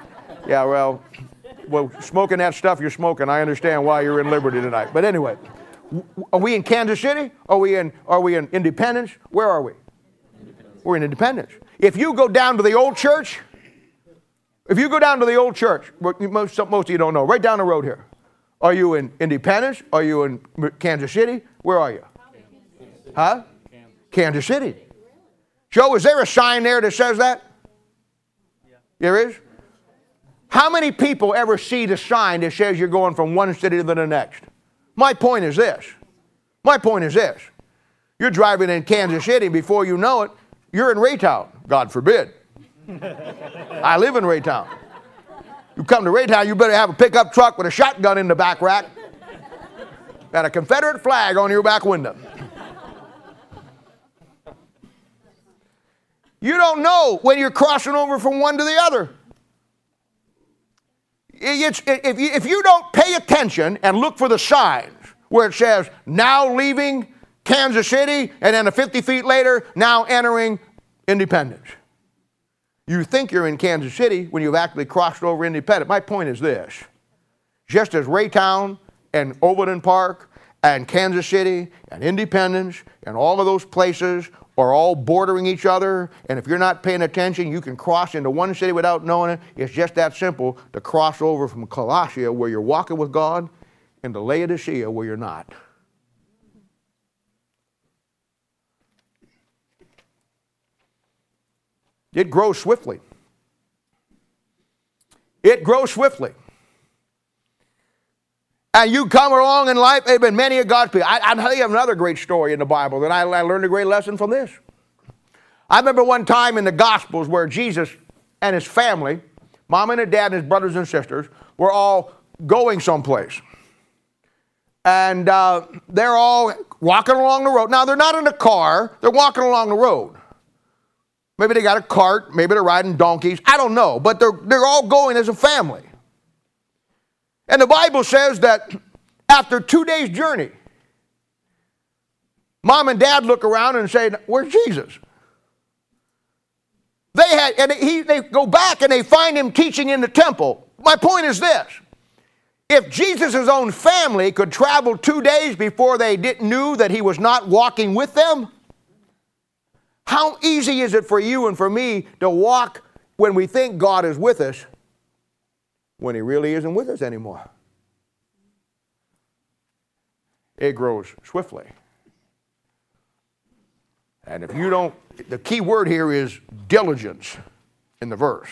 Yeah, well, well, smoking that stuff you're smoking, I understand why you're in Liberty tonight. But anyway, are we in Kansas City? Are we in, are we in Independence? Where are we? We're in Independence. If you go down to the old church, if you go down to the old church, most, most of you don't know, right down the road here. Are you in Independence? Are you in Kansas City? Where are you? Huh? Kansas City. Joe, is there a sign there that says that? There is? How many people ever see the sign that says you're going from one city to the next? My point is this. My point is this. You're driving in Kansas City, before you know it, you're in Raytown. God forbid. I live in Raytown. You come to Raytown, you better have a pickup truck with a shotgun in the back rack and a Confederate flag on your back window. You don't know when you're crossing over from one to the other. It's, if, you, if you don't pay attention and look for the signs where it says, now leaving Kansas City, and then fifty feet later, now entering Independence. You think you're in Kansas City when you've actually crossed over Independence. My point is this. Just as Raytown and Overland Park and Kansas City and Independence and all of those places are all bordering each other, and if you're not paying attention, you can cross into one city without knowing it. It's just that simple to cross over from Colossia, where you're walking with God, into Laodicea, where you're not. It grows swiftly. It grows swiftly. And you come along in life, there have been many of God's people. I, I'll tell you another great story in the Bible that I, I learned a great lesson from this. I remember one time in the Gospels where Jesus and his family, mom and his dad and his brothers and sisters, were all going someplace. And uh, they're all walking along the road. Now, they're not in a car. They're walking along the road. Maybe they got a cart. Maybe they're riding donkeys. I don't know. But they're, they're all going as a family. And the Bible says that after two days' journey, mom and dad look around and say, where's Jesus? They had, and he, they go back and they find him teaching in the temple. My point is this. If Jesus' own family could travel two days before they didn't knew that he was not walking with them, how easy is it for you and for me to walk when we think God is with us when he really isn't with us anymore? It grows swiftly. And if you don't, the key word here is diligence in the verse.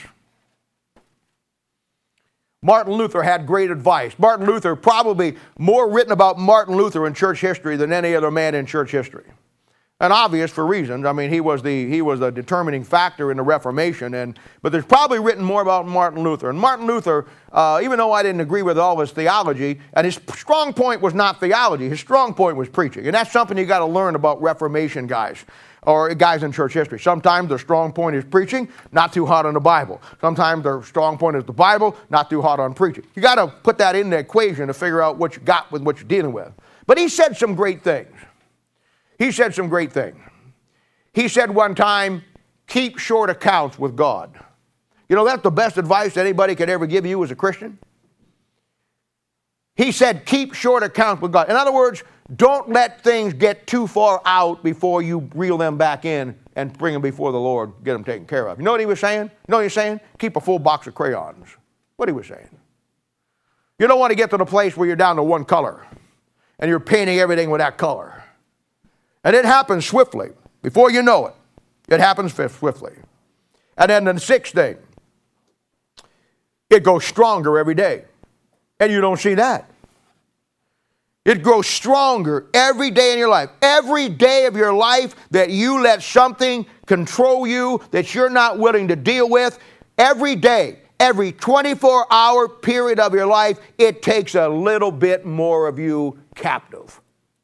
Martin Luther had great advice. Martin Luther, probably more written about Martin Luther in church history than any other man in church history. And obvious for reasons. I mean, he was the he was a determining factor in the Reformation. And but there's probably written more about Martin Luther. And Martin Luther, uh, even though I didn't agree with all his theology, and his strong point was not theology, his strong point was preaching. And that's something you got to learn about Reformation guys, or guys in church history. Sometimes their strong point is preaching, not too hot on the Bible. Sometimes their strong point is the Bible, not too hot on preaching. You got to put that in the equation to figure out what you got with what you're dealing with. But he said some great things. He said some great things. He said one time, keep short accounts with God. You know, that's the best advice anybody could ever give you as a Christian. He said, keep short accounts with God. In other words, don't let things get too far out before you reel them back in and bring them before the Lord, get them taken care of. You know what he was saying? You know what he was saying? Keep a full box of crayons. What he was saying. You don't want to get to the place where you're down to one color and you're painting everything with that color. And it happens swiftly. Before you know it, it happens swiftly. And then the sixth thing, it goes stronger every day. And you don't see that. It grows stronger every day in your life. Every day of your life that you let something control you that you're not willing to deal with, every day, every twenty-four hour period of your life, it takes a little bit more of you captive.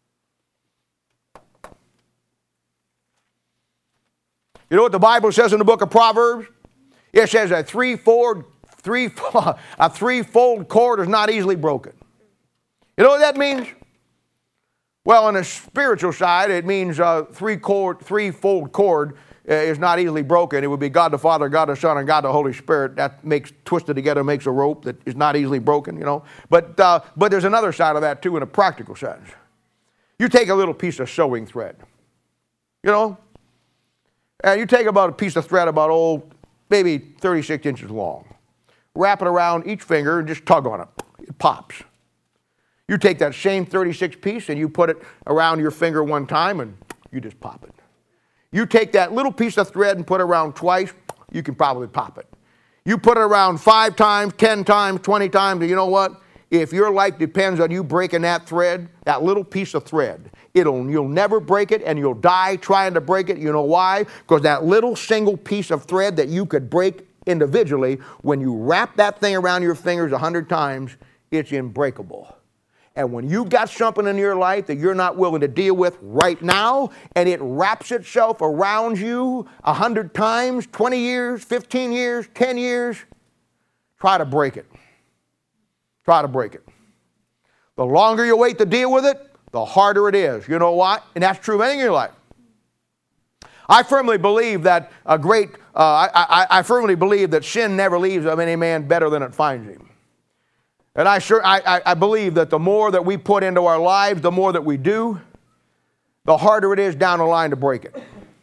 You know what the Bible says in the book of Proverbs? It says a threefold, three, a threefold cord is not easily broken. You know what that means? Well, on the spiritual side, it means a three cord, threefold cord is not easily broken. It would be God the Father, God the Son, and God the Holy Spirit. That makes, twisted together makes a rope that is not easily broken, you know. But, uh, but there's another side of that, too, in a practical sense. You take a little piece of sewing thread, you know, and you take about a piece of thread about, oh, maybe thirty-six inches long. Wrap it around each finger and just tug on it. It pops. You take that same thirty-six piece and you put it around your finger one time and you just pop it. You take that little piece of thread and put it around twice, you can probably pop it. You put it around five times, ten times, twenty times, and you know what? If your life depends on you breaking that thread, that little piece of thread, it'll, you'll never break it and you'll die trying to break it. You know why? Because that little single piece of thread that you could break individually, when you wrap that thing around your fingers a hundred times, it's unbreakable. And when you've got something in your life that you're not willing to deal with right now, and it wraps itself around you a hundred times, twenty years, fifteen years, ten years, try to break it. Try to break it. The longer you wait to deal with it, the harder it is. You know what? And that's true of anything in your life. I firmly believe that a great, uh, I, I, I firmly believe that sin never leaves of any man better than it finds him. And I, sure, I, I, I believe that the more that we put into our lives, the more that we do, the harder it is down the line to break it.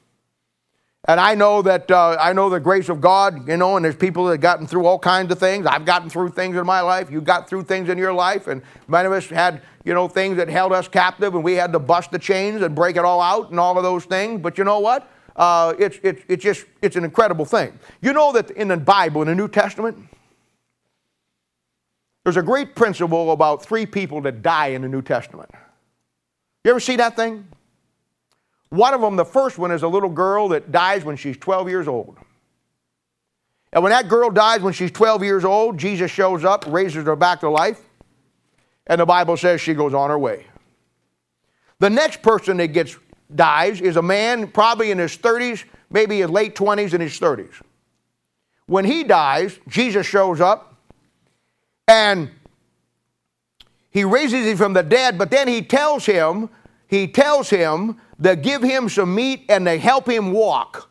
And I know that uh, I know the grace of God, you know, and there's people that have gotten through all kinds of things. I've gotten through things in my life. You got through things in your life. And many of us had, you know, things that held us captive, and we had to bust the chains and break it all out and all of those things. But you know what? Uh, it's, it's, it's just, it's an incredible thing. You know that in the Bible, in the New Testament, there's a great principle about three people that die in the New Testament. You ever see that thing? One of them, the first one, is a little girl that dies when she's twelve years old. And when that girl dies when she's twelve years old, Jesus shows up, raises her back to life, and the Bible says she goes on her way. The next person that gets dies is a man probably in his thirties, maybe his late twenties and his thirties. When he dies, Jesus shows up, and he raises him from the dead, but then he tells him, he tells him to give him some meat and to help him walk.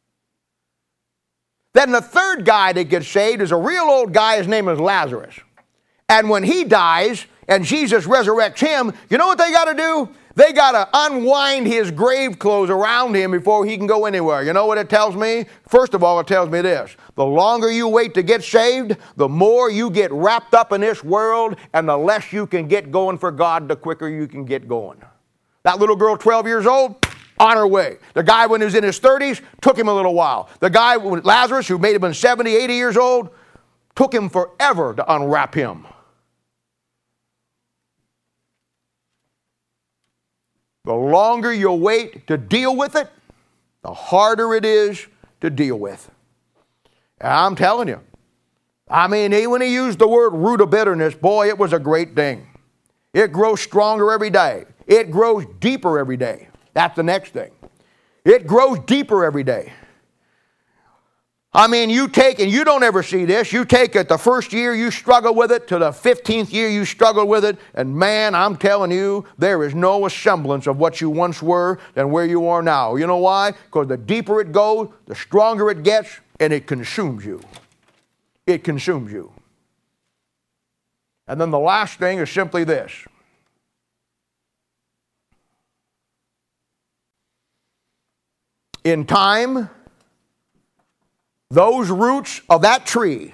Then the third guy that gets saved is a real old guy. His name is Lazarus. And when he dies and Jesus resurrects him, you know what they got to do? They got to unwind his grave clothes around him before he can go anywhere. You know what it tells me? First of all, it tells me this. The longer you wait to get saved, the more you get wrapped up in this world, and the less you can get going for God, the quicker you can get going. That little girl, twelve years old, on her way. The guy, when he was in his thirties, took him a little while. The guy, Lazarus, who may have been seventy, eighty years old, took him forever to unwrap him. The longer you wait to deal with it, the harder it is to deal with. And I'm telling you, I mean, when he used the word root of bitterness, boy, it was a great thing. It grows stronger every day. It grows deeper every day. That's the next thing. It grows deeper every day. I mean, you take, and you don't ever see this, you take it the first year you struggle with it to the fifteenth year you struggle with it, and man, I'm telling you, there is no semblance of what you once were than where you are now. You know why? Because the deeper it goes, the stronger it gets, and it consumes you. It consumes you. And then the last thing is simply this. In time, those roots of that tree,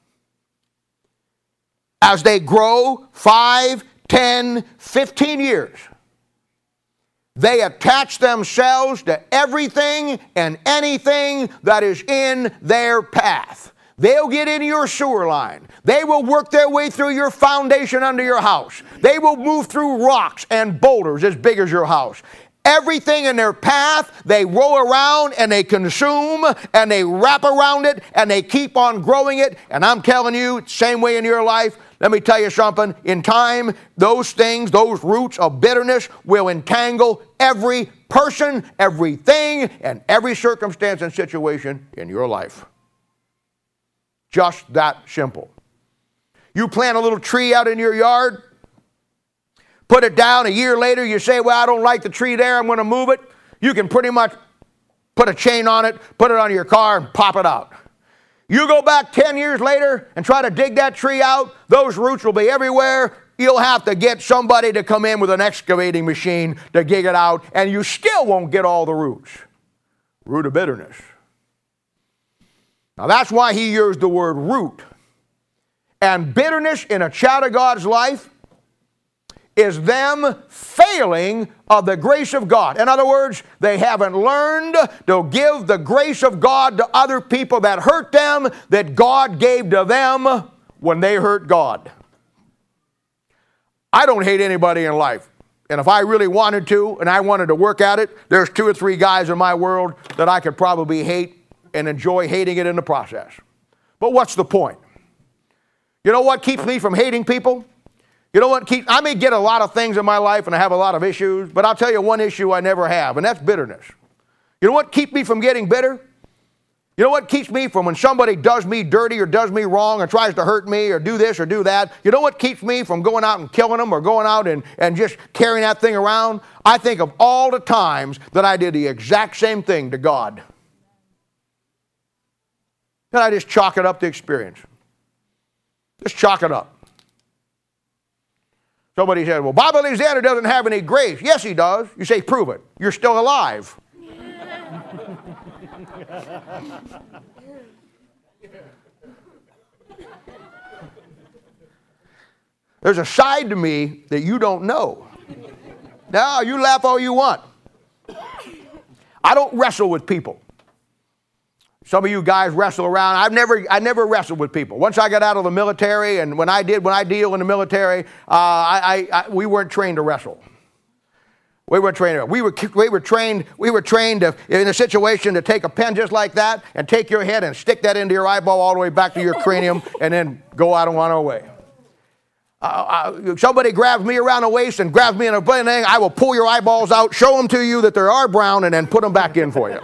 as they grow five, ten, fifteen years, they attach themselves to everything and anything that is in their path. They'll get into your sewer line. They will work their way through your foundation under your house. They will move through rocks and boulders as big as your house. Everything in their path, they roll around and they consume and they wrap around it and they keep on growing it. And I'm telling you, same way in your life. Let me tell you something. In time, those things, those roots of bitterness will entangle every person, everything, and every circumstance and situation in your life. Just that simple. You plant a little tree out in your yard, put it down, a year later you say, well, I don't like the tree there, I'm going to move it. You can pretty much put a chain on it, put it on your car, and pop it out. You go back ten years later and try to dig that tree out, those roots will be everywhere. You'll have to get somebody to come in with an excavating machine to dig it out, and you still won't get all the roots. Root of bitterness. Now that's why he used the word root. And bitterness in a child of God's life is them failing of the grace of God. In other words, they haven't learned to give the grace of God to other people that hurt them, that God gave to them when they hurt God. I don't hate anybody in life. And if I really wanted to, and I wanted to work at it, there's two or three guys in my world that I could probably hate and enjoy hating it in the process. But what's the point? You know what keeps me from hating people? You know what keeps, I may get a lot of things in my life and I have a lot of issues, but I'll tell you one issue I never have, and that's bitterness. You know what keeps me from getting bitter? You know what keeps me from when somebody does me dirty or does me wrong or tries to hurt me or do this or do that? You know what keeps me from going out and killing them or going out and, and just carrying that thing around? I think of all the times that I did the exact same thing to God. Then I just chalk it up to experience. Just chalk it up. Somebody said, well, Bob Alexander doesn't have any grace. Yes, he does. You say, prove it. You're still alive. There's a side to me that you don't know. Now, you laugh all you want. I don't wrestle with people. Some of you guys wrestle around. I've never, I never wrestled with people. Once I got out of the military, and when I did, when I deal in the military, uh, I, I, I, we weren't trained to wrestle. We were trained. We were, we were trained. We were trained to, in a situation to take a pen just like that and take your head and stick that into your eyeball all the way back to your cranium, and then go out and on our way. Uh, uh, somebody grabs me around the waist and grabs me in a thing, I will pull your eyeballs out, show them to you that they are brown, and then put them back in for you.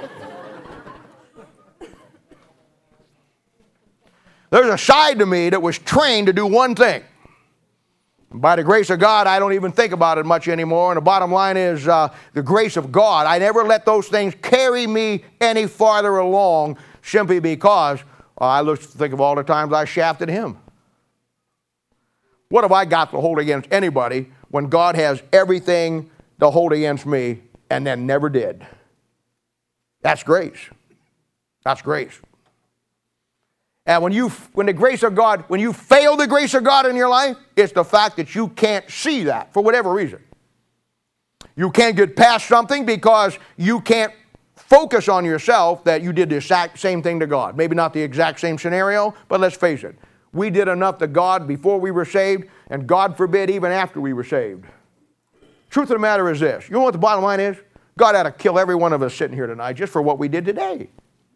There's a side to me that was trained to do one thing. By the grace of God, I don't even think about it much anymore. And the bottom line is uh, the grace of God. I never let those things carry me any farther along simply because uh, I look, think of all the times I shafted him. What have I got to hold against anybody when God has everything to hold against me and then never did? That's grace. That's grace. And when you, when the grace of God, when you fail the grace of God in your life, it's the fact that you can't see that for whatever reason. You can't get past something because you can't focus on yourself that you did the exact same thing to God. Maybe not the exact same scenario, but let's face it. We did enough to God before we were saved, and God forbid even after we were saved. Truth of the matter is this. You know what the bottom line is? God had to kill every one of us sitting here tonight just for what we did today.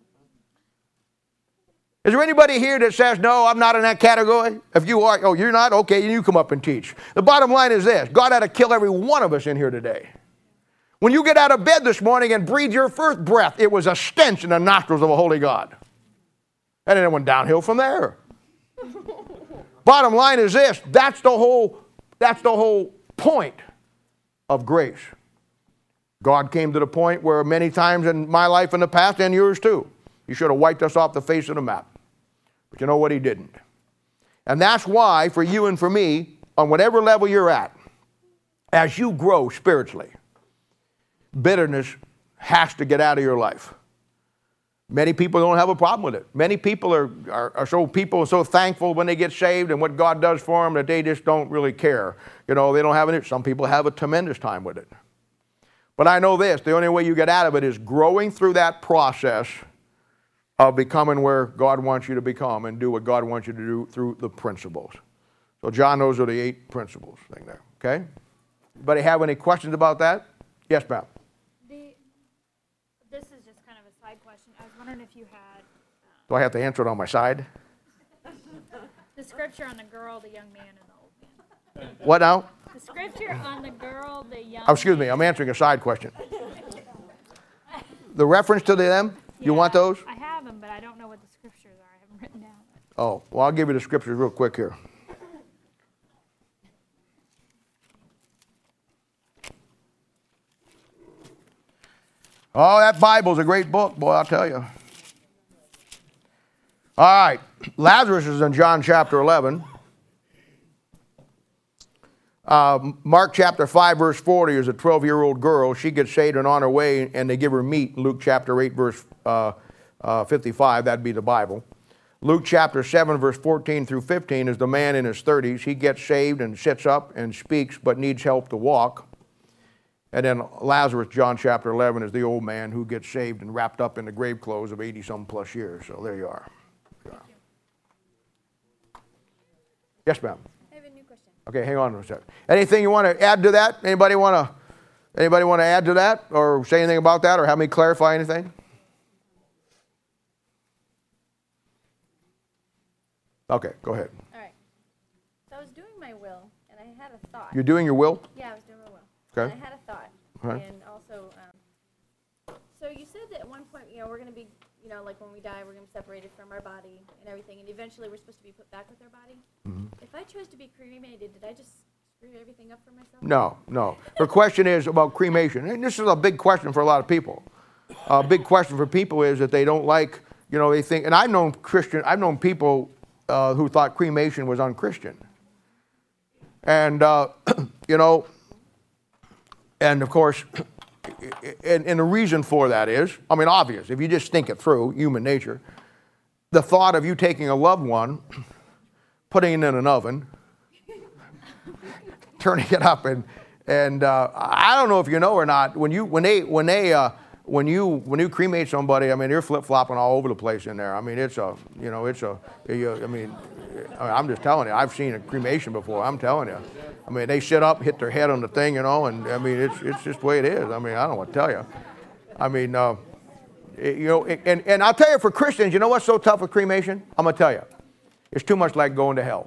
Is there anybody here that says, no, I'm not in that category? If you are, oh, you're not? Okay, you come up and teach. The bottom line is this. God had to kill every one of us in here today. When you get out of bed this morning and breathe your first breath, it was a stench in the nostrils of a holy God. And then it went downhill from there. Bottom line is this. That's the whole, that's the whole point of grace. God came to the point where many times in my life in the past, and yours too, he should have wiped us off the face of the map. But you know what? He didn't. And that's why, for you and for me, on whatever level you're at, as you grow spiritually, bitterness has to get out of your life. Many people don't have a problem with it. Many people are, are, are so people are so thankful when they get saved and what God does for them that they just don't really care. You know, they don't have it. Some people have a tremendous time with it. But I know this, the only way you get out of it is growing through that process of becoming where God wants you to become and do what God wants you to do through the principles. So John, those are the eight principles thing there, okay? Anybody have any questions about that? Yes, ma'am. The, this is just kind of a side question. I was wondering if you had... Um, Do I have to answer it on my side? The scripture on the girl, the young man, and the old man. What now? The scripture on the girl, the young Oh, excuse me, I'm answering a side question. The reference to them, you Yeah, want those? I have them, but I don't know what the scriptures are. I haven't written down. Oh, well, I'll give you the scriptures real quick here. Oh, that Bible's a great book, boy, I'll tell you. All right, Lazarus is in John chapter eleven. Uh, Mark chapter five, verse forty is a twelve-year-old girl. She gets saved and on her way, and they give her meat. Luke chapter eight, verse uh, uh, fifty-five, that'd be the Bible. Luke chapter seven, verse fourteen through fifteen is the man in his thirties. He gets saved and sits up and speaks, but needs help to walk. And then Lazarus, John chapter eleven, is the old man who gets saved and wrapped up in the grave clothes of eighty-some plus years. So there you are. Yeah. Yes, ma'am. I have a new question. Okay, hang on a second. Anything you want to add to that? Anybody want to anybody want to add to that or say anything about that or have me clarify anything? Okay, go ahead. All right. So I was doing my will, and I had a thought. You're doing your will? Yeah, I was doing my will. Okay. And I had a thought. Okay. And also, um, so you said that at one point, you know, we're going to be, you know, like when we die, we're going to be separated from our body and everything, and eventually we're supposed to be put back with our body. Mm-hmm. If I chose to be cremated, did I just screw everything up for myself? No, no. Her question is about cremation, and this is a big question for a lot of people. A big question for people is that they don't like, you know, they think, and I've known Christian, I've known people uh, who thought cremation was unchristian. And, uh, you know, and of course, and, and the reason for that is, I mean, obvious. If you just think it through, human nature, the thought of you taking a loved one, putting it in an oven, turning it up, and and uh, I don't know if you know or not. When you when they when they uh, when you when you cremate somebody, I mean, they're flip flopping all over the place in there. I mean, it's a you know it's a you, I mean, I'm just telling you. I've seen a cremation before. I'm telling you. I mean, they sit up, hit their head on the thing, you know, and I mean, it's it's just the way it is. I mean, I don't know what to tell you. I mean, uh, it, you know, and, and I'll tell you for Christians, you know what's so tough with cremation? I'm going to tell you. It's too much like going to hell.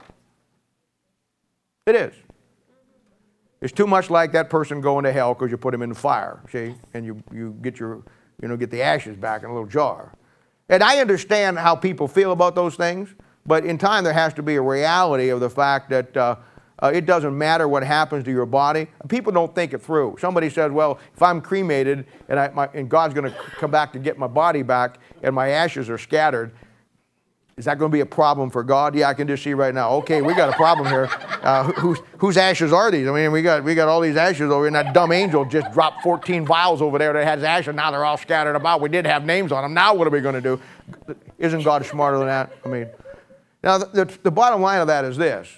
It is. It's too much like that person going to hell because you put him in the fire, see, and you, you get your, you know, get the ashes back in a little jar. And I understand how people feel about those things, but in time there has to be a reality of the fact that uh, Uh, it doesn't matter what happens to your body. People don't think it through. Somebody says, well, if I'm cremated and, I, my, and God's going to come back to get my body back and my ashes are scattered, is that going to be a problem for God? Yeah, I can just see right now. Okay, we got a problem here. Uh, whose, whose ashes are these? I mean, we got we got all these ashes over here, and that dumb angel just dropped fourteen vials over there that has ashes. Now they're all scattered about. We did have names on them. Now what are we going to do? Isn't God smarter than that? I mean, now the, the, the bottom line of that is this.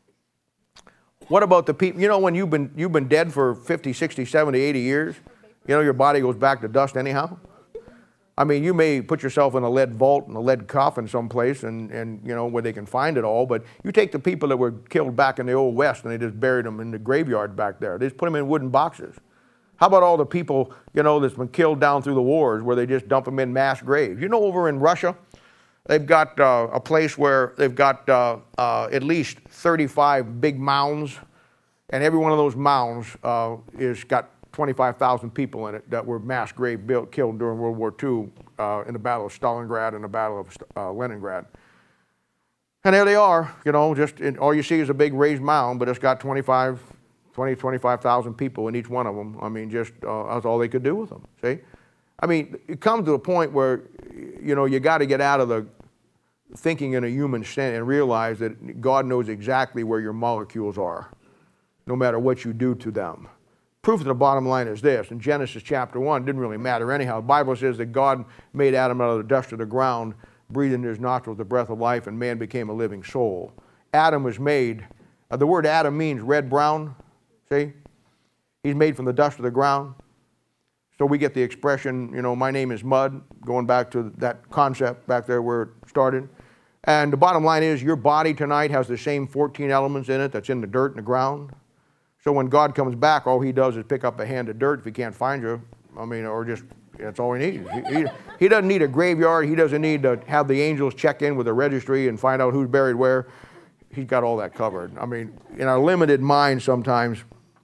What about the people, you know, when you've been, you've been dead for fifty, sixty, seventy, eighty years, you know, your body goes back to dust anyhow? I mean, you may put yourself in a lead vault and a lead coffin someplace and, and, you know, where they can find it all, but you take the people that were killed back in the old West and they just buried them in the graveyard back there. They just put them in wooden boxes. How about all the people, you know, that's been killed down through the wars where they just dump them in mass graves? You know, over in Russia, they've got uh, a place where they've got uh, uh, at least thirty-five big mounds, and every one of those mounds uh, is got twenty-five thousand people in it that were mass grave built, killed during World War Two uh, in the Battle of Stalingrad and the Battle of uh, Leningrad. And there they are, you know, just in, all you see is a big raised mound, but it's got twenty-five, twenty, twenty-five thousand people in each one of them. I mean, just uh, that's all they could do with them, see? I mean, it comes to a point where, you know, you got to get out of the thinking in a human sense and realize that God knows exactly where your molecules are, no matter what you do to them. Proof of the bottom line is this. In Genesis chapter one, it didn't really matter anyhow. The Bible says that God made Adam out of the dust of the ground, breathed into his nostrils the breath of life, and man became a living soul. Adam was made, uh, the word Adam means red-brown, see? He's made from the dust of the ground. So we get the expression, you know, my name is mud, going back to that concept back there where it started. And the bottom line is your body tonight has the same fourteen elements in it that's in the dirt and the ground. So when God comes back, all he does is pick up a hand of dirt if he can't find you. I mean, or just, that's all he needs. He, he, he doesn't need a graveyard. He doesn't need to have the angels check in with the registry and find out who's buried where. He's got all that covered. I mean, in our limited mind sometimes,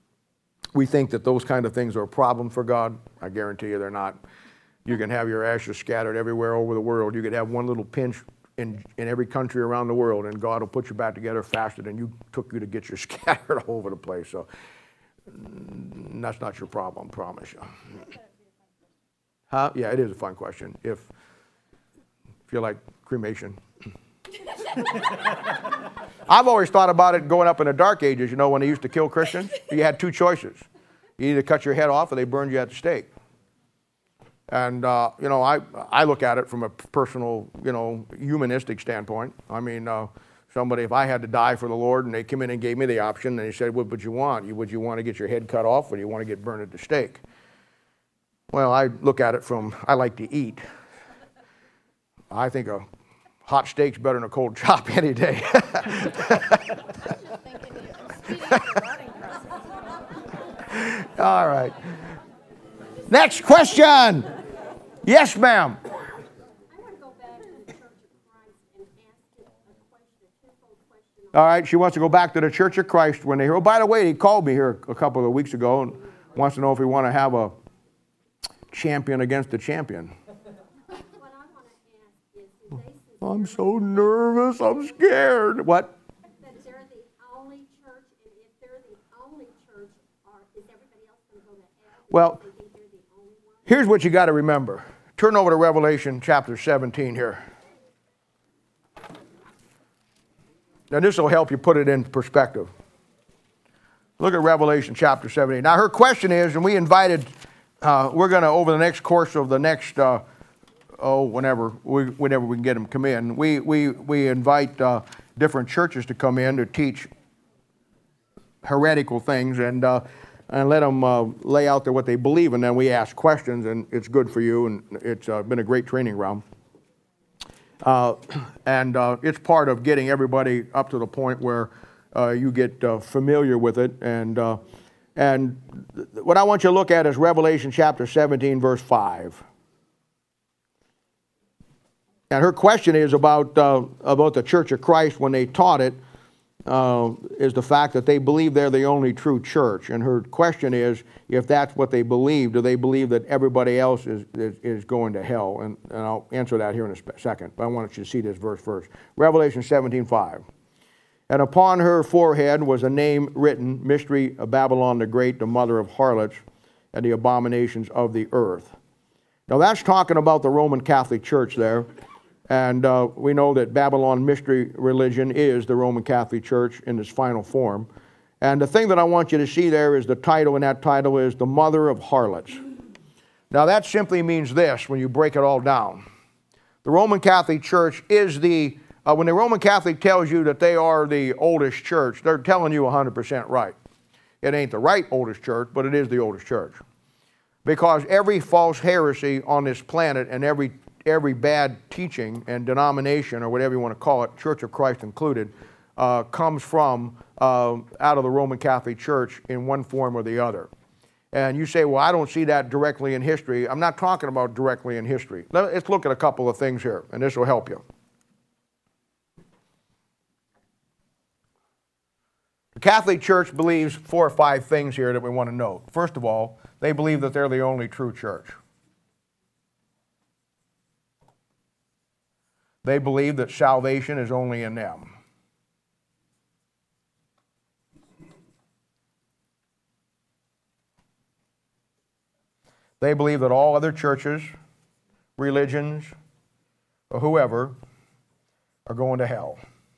we think that those kind of things are a problem for God. I guarantee you they're not. You can have your ashes scattered everywhere over the world. You could have one little pinch in, in every country around the world, and God will put you back together faster than you took you to get you scattered all over the place. So that's not your problem, I promise you. Huh? Yeah, it is a fun question. If, if you like cremation. I've always thought about it going up in the Dark Ages, you know, when they used to kill Christians. You had two choices. You either cut your head off or they burned you at the stake. And, uh, you know, I, I look at it from a personal, you know, humanistic standpoint. I mean, uh, somebody, if I had to die for the Lord and they came in and gave me the option and they said, what would you want? You, would you want to get your head cut off or do you want to get burned at the stake? Well, I look at it from, I like to eat. I think a hot steak's better than a cold chop any day. All right. Next question. Yes, ma'am. I want to go back to the Church of Christ and ask it a question, a twofold question. All right, she wants to go back to the Church of Christ when they hear. Oh, by the way, he called me here a couple of weeks ago and wants to know if we want to have a champion against a champion. What I want to ask is, do they I'm so nervous. I'm scared. What? that they're the only church, and if they're the only church, are, is everybody else going to go to hell? Well, They think they're the only one? here's what you got to remember. Turn over to Revelation chapter seventeen here. Now, this will help you put it in perspective. Look at Revelation chapter seventeen. Now, her question is, and we invited, uh, we're going to, over the next course of the next, uh, oh, whenever we, whenever we can get them come in, we, we, we invite uh, different churches to come in to teach heretical things and, uh, and let them uh, lay out there what they believe, and then we ask questions, and it's good for you, and it's uh, been a great training ground. Uh, and uh, it's part of getting everybody up to the point where uh, you get uh, familiar with it. And, uh, and th- what I want you to look at is Revelation chapter seventeen, verse five. And her question is about, uh, about the Church of Christ when they taught it, uh, is the fact that they believe they're the only true church. And her question is, if that's what they believe, do they believe that everybody else is, is, is going to hell? And, and I'll answer that here in a sp- second, but I want you to see this verse first. Revelation seventeen five. And upon her forehead was a name written, Mystery of Babylon the Great, the mother of harlots and the abominations of the earth. Now that's talking about the Roman Catholic Church there. And uh, we know that Babylon mystery religion is the Roman Catholic Church in its final form. And the thing that I want you to see there is the title, and that title is the Mother of Harlots. Now that simply means this when you break it all down. The Roman Catholic Church is the, uh, when the Roman Catholic tells you that they are the oldest church, they're telling you one hundred percent right. It ain't the right oldest church, but it is the oldest church. Because every false heresy on this planet and every every bad teaching and denomination, or whatever you want to call it, Church of Christ included, uh, comes from uh, out of the Roman Catholic Church in one form or the other. And you say, well, I don't see that directly in history. I'm not talking about directly in history. Let's look at a couple of things here, and this will help you. The Catholic Church believes four or five things here that we want to note. First of all, they believe that they're the only true church. They believe that salvation is only in them. They believe that all other churches, religions, or whoever are going to hell.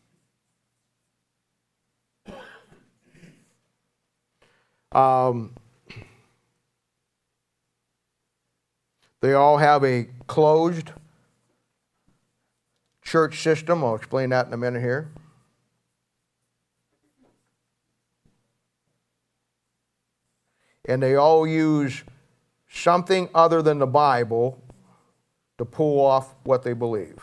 Um, they all have a closed church system. I'll explain that in a minute here. And they all use something other than the Bible to pull off what they believe.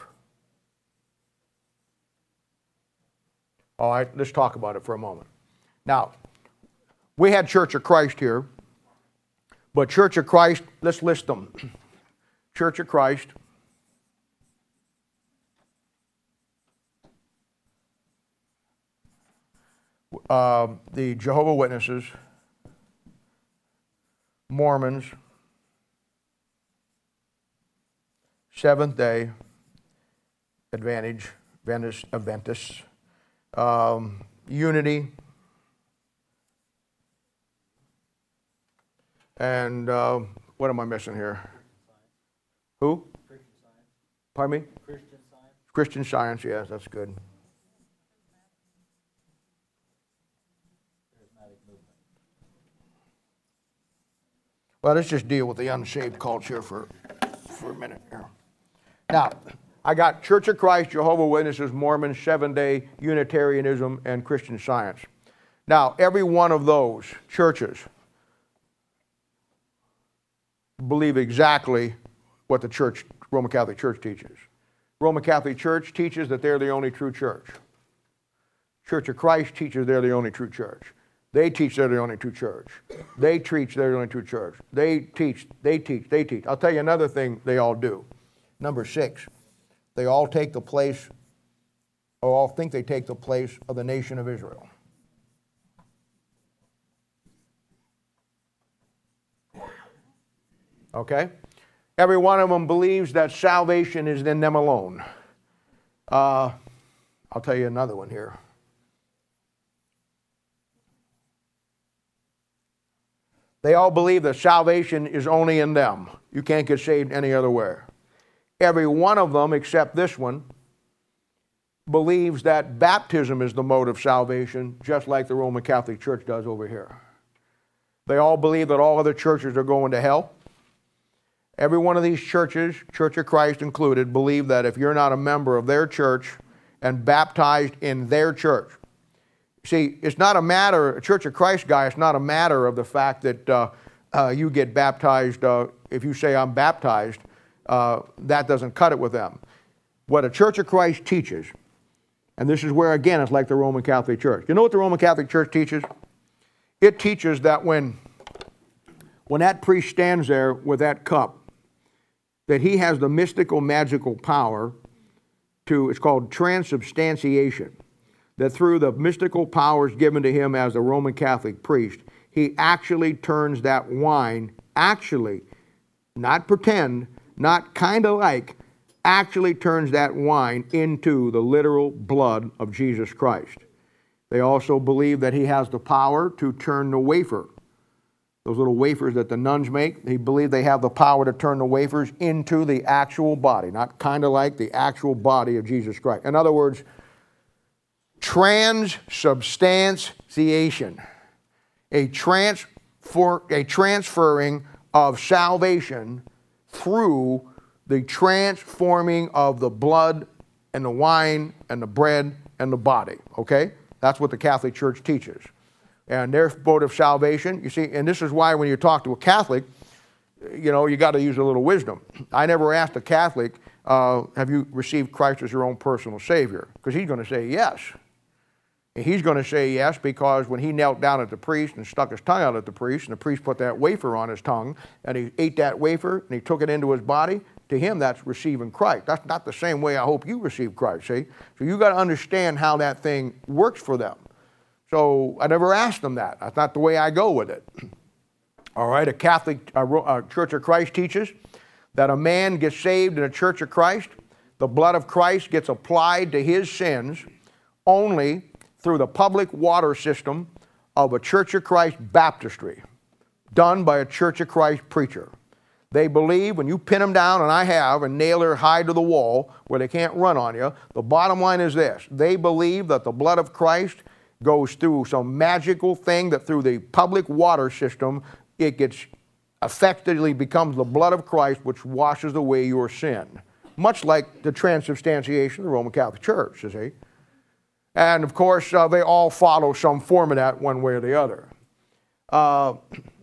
All right, let's talk about it for a moment. Now, we had Church of Christ here, but Church of Christ, let's list them. Church of Christ, uh, the Jehovah's Witnesses, Mormons, Seventh Day Advantage, Adventist, Adventists, um, Unity, and uh, what am I missing here? Who? Christian Science. Pardon me? Christian Science. Christian Science, yes, that's good. Charismatic movement. Well, let's just deal with the unsaved culture for, for a minute here. Now, I got Church of Christ, Jehovah's Witnesses, Mormons, Seventh-day Unitarianism, and Christian Science. Now, every one of those churches believe exactly what the church, Roman Catholic Church teaches. Roman Catholic Church teaches that they're the only true church. Church of Christ teaches they're the only true church. They teach they're the only true church. They teach they're the only true church. They teach, they teach, they teach. I'll tell you another thing they all do. Number six, they all take the place, or all think they take the place of the nation of Israel. Okay? Every one of them believes that salvation is in them alone. Uh, I'll tell you another one here. They all believe that salvation is only in them. You can't get saved any other way. Every one of them, except this one, believes that baptism is the mode of salvation, just like the Roman Catholic Church does over here. They all believe that all other churches are going to hell. Every one of these churches, Church of Christ included, believe that if you're not a member of their church and baptized in their church. See, it's not a matter, a Church of Christ guy, it's not a matter of the fact that uh, uh, you get baptized. Uh, if you say I'm baptized, uh, that doesn't cut it with them. What a Church of Christ teaches, and this is where, again, it's like the Roman Catholic Church. You know what the Roman Catholic Church teaches? It teaches that when, when that priest stands there with that cup, that he has the mystical, magical power to, it's called transubstantiation, that through the mystical powers given to him as a Roman Catholic priest, he actually turns that wine, actually, not pretend, not kind of like, actually turns that wine into the literal blood of Jesus Christ. They also believe that he has the power to turn the wafer. Those little wafers that the nuns make, they believe they have the power to turn the wafers into the actual body, not kind of like the actual body of Jesus Christ. In other words, transubstantiation, a, transfer, a transferring of salvation through the transforming of the blood and the wine and the bread and the body, okay? That's what the Catholic Church teaches. And their mode of salvation, you see, and this is why when you talk to a Catholic, you know, you got to use a little wisdom. I never asked a Catholic, uh, have you received Christ as your own personal Savior? Because he's going to say yes. And he's going to say yes because when he knelt down at the priest and stuck his tongue out at the priest, and the priest put that wafer on his tongue, and he ate that wafer, and he took it into his body, to him that's receiving Christ. That's not the same way I hope you receive Christ, see? So you got to understand how that thing works for them. So I never asked them that. That's not the way I go with it. All right, a Catholic a, a Church of Christ teaches that a man gets saved in a Church of Christ, the blood of Christ gets applied to his sins only through the public water system of a Church of Christ baptistry done by a Church of Christ preacher. They believe when you pin them down, and I have, and nail their hide to the wall where they can't run on you, the bottom line is this. They believe that the blood of Christ goes through some magical thing that through the public water system, it gets effectively becomes the blood of Christ which washes away your sin. Much like the transubstantiation of the Roman Catholic Church, you see. And of course, uh, they all follow some form of that one way or the other. Uh,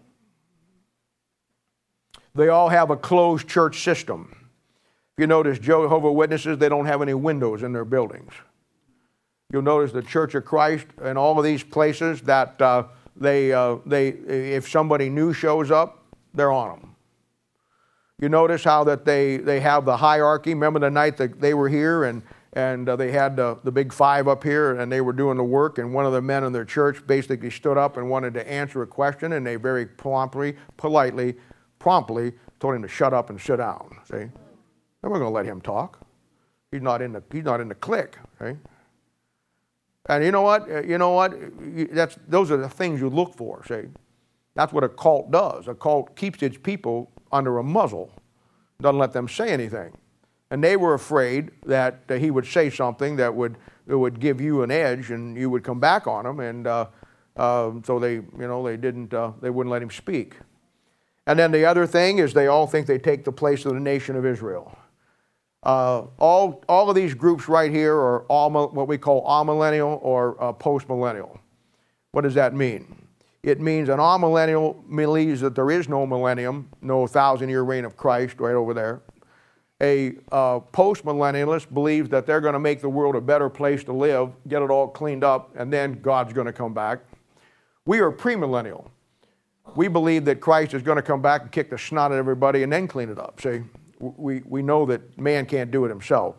they all have a closed church system. If you notice, Jehovah's Witnesses, they don't have any windows in their buildings. You'll notice the Church of Christ and all of these places that uh, they, uh, they, if somebody new shows up, they're on them. You notice how that they, they have the hierarchy. Remember the night that they were here and, and uh, they had the, the big five up here and they were doing the work, and one of the men in their church basically stood up and wanted to answer a question, and they very promptly, politely, promptly told him to shut up and sit down. See? They weren't going to let him talk. He's not in the, he's not in the clique. See? And you know what? You know what? That's, those are the things you look for, see? That's what a cult does. A cult keeps its people under a muzzle. doesn't let them say anything. And they were afraid that uh, he would say something that would, that would give you an edge and you would come back on him. And uh, uh, so they, you know, they didn't, uh, they wouldn't let him speak. And then the other thing is they all think they take the place of the nation of Israel. Uh, all, all of these groups right here are all what we call amillennial or uh, post-millennial. What does that mean? It means an amillennial believes that there is no millennium, no thousand-year reign of Christ right over there. A uh, post-millennialist believes that they're going to make the world a better place to live, get it all cleaned up, and then God's going to come back. We are premillennial. We believe that Christ is going to come back and kick the snot at everybody and then clean it up. See, we, we know that man can't do it himself.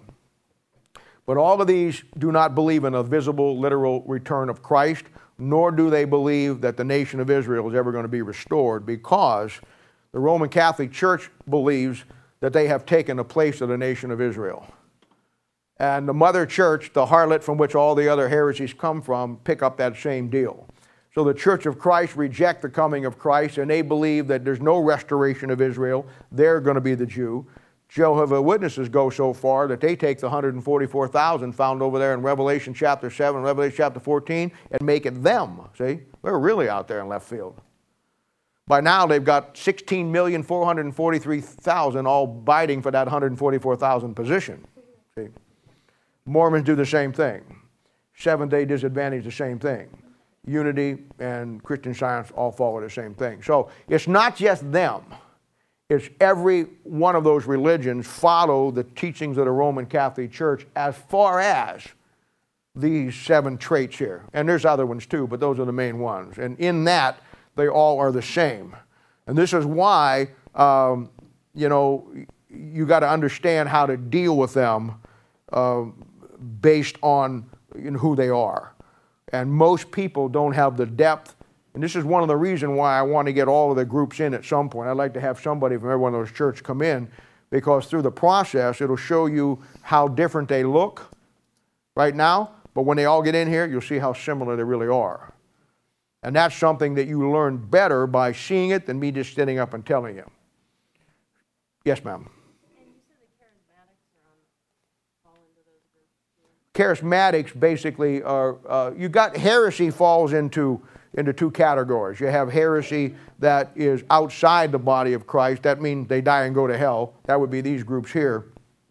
But all of these do not believe in a visible, literal return of Christ, nor do they believe that the nation of Israel is ever going to be restored, because the Roman Catholic Church believes that they have taken the place of the nation of Israel. And the mother church, the harlot from which all the other heresies come from, pick up that same deal. So the Church of Christ reject the coming of Christ, and they believe that there's no restoration of Israel. They're going to be the Jew. Jehovah's Witnesses go so far that they take the one hundred forty-four thousand found over there in Revelation chapter seven, Revelation chapter fourteen, and make it them. See? They're really out there in left field. By now, they've got sixteen million four hundred forty-three thousand all biting for that one hundred forty-four thousand position. See? Mormons do the same thing. Seventh-day Disadvantage, the same thing. Unity and Christian Science all follow the same thing. So it's not just them. It's every one of those religions follow the teachings of the Roman Catholic Church as far as these seven traits here. And there's other ones too, but those are the main ones. And in that, they all are the same. And this is why, um, you know, you got to understand how to deal with them uh, based on you know, who they are. And most people don't have the depth. And this is one of the reasons why I want to get all of the groups in at some point. I'd like to have somebody from every one of those churches come in, because through the process, it'll show you how different they look right now. But when they all get in here, you'll see how similar they really are. And that's something that you learn better by seeing it than me just standing up and telling you. Yes, ma'am. And you said the charismatics are on, fall into those groups too? Charismatics basically are, uh, you got heresy falls into, into two categories. You have heresy that is outside the body of Christ. That means they die and go to hell. That would be these groups here.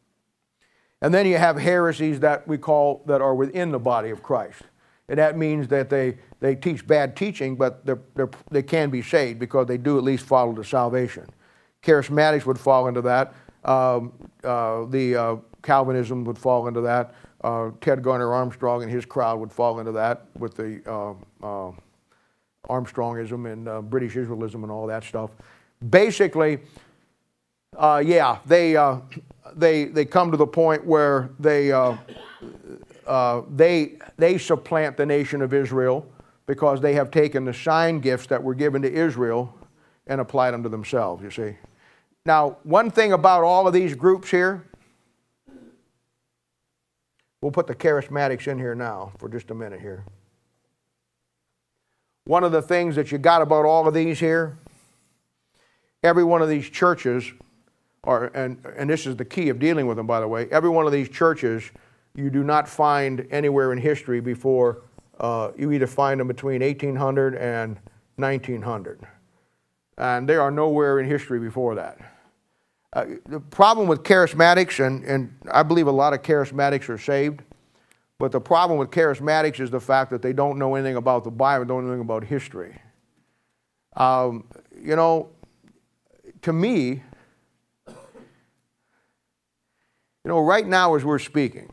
And then you have heresies that we call, that are within the body of Christ. And that means that they, they teach bad teaching, but they're, they're, they can be saved because they do at least follow the salvation. Charismatics would fall into that. Um, uh, the uh, Calvinism would fall into that. Uh, Ted Garner Armstrong and his crowd would fall into that with the uh, uh, Armstrongism and uh, British Israelism and all that stuff. Basically, uh, yeah, they, uh, they, they come to the point where they... Uh, Uh, they, they supplant the nation of Israel because they have taken the sign gifts that were given to Israel and applied them to themselves, you see. Now, one thing about all of these groups here, we'll put the charismatics in here now for just a minute here. One of the things that you got about all of these here, every one of these churches, are, and, and this is the key of dealing with them, by the way, every one of these churches you do not find anywhere in history before, uh, you either find them between eighteen hundred and nineteen hundred. And they are nowhere in history before that. Uh, the problem with charismatics, and, and I believe a lot of charismatics are saved, but the problem with charismatics is the fact that they don't know anything about the Bible, don't know anything about history. Um, you know, to me, you know, right now as we're speaking,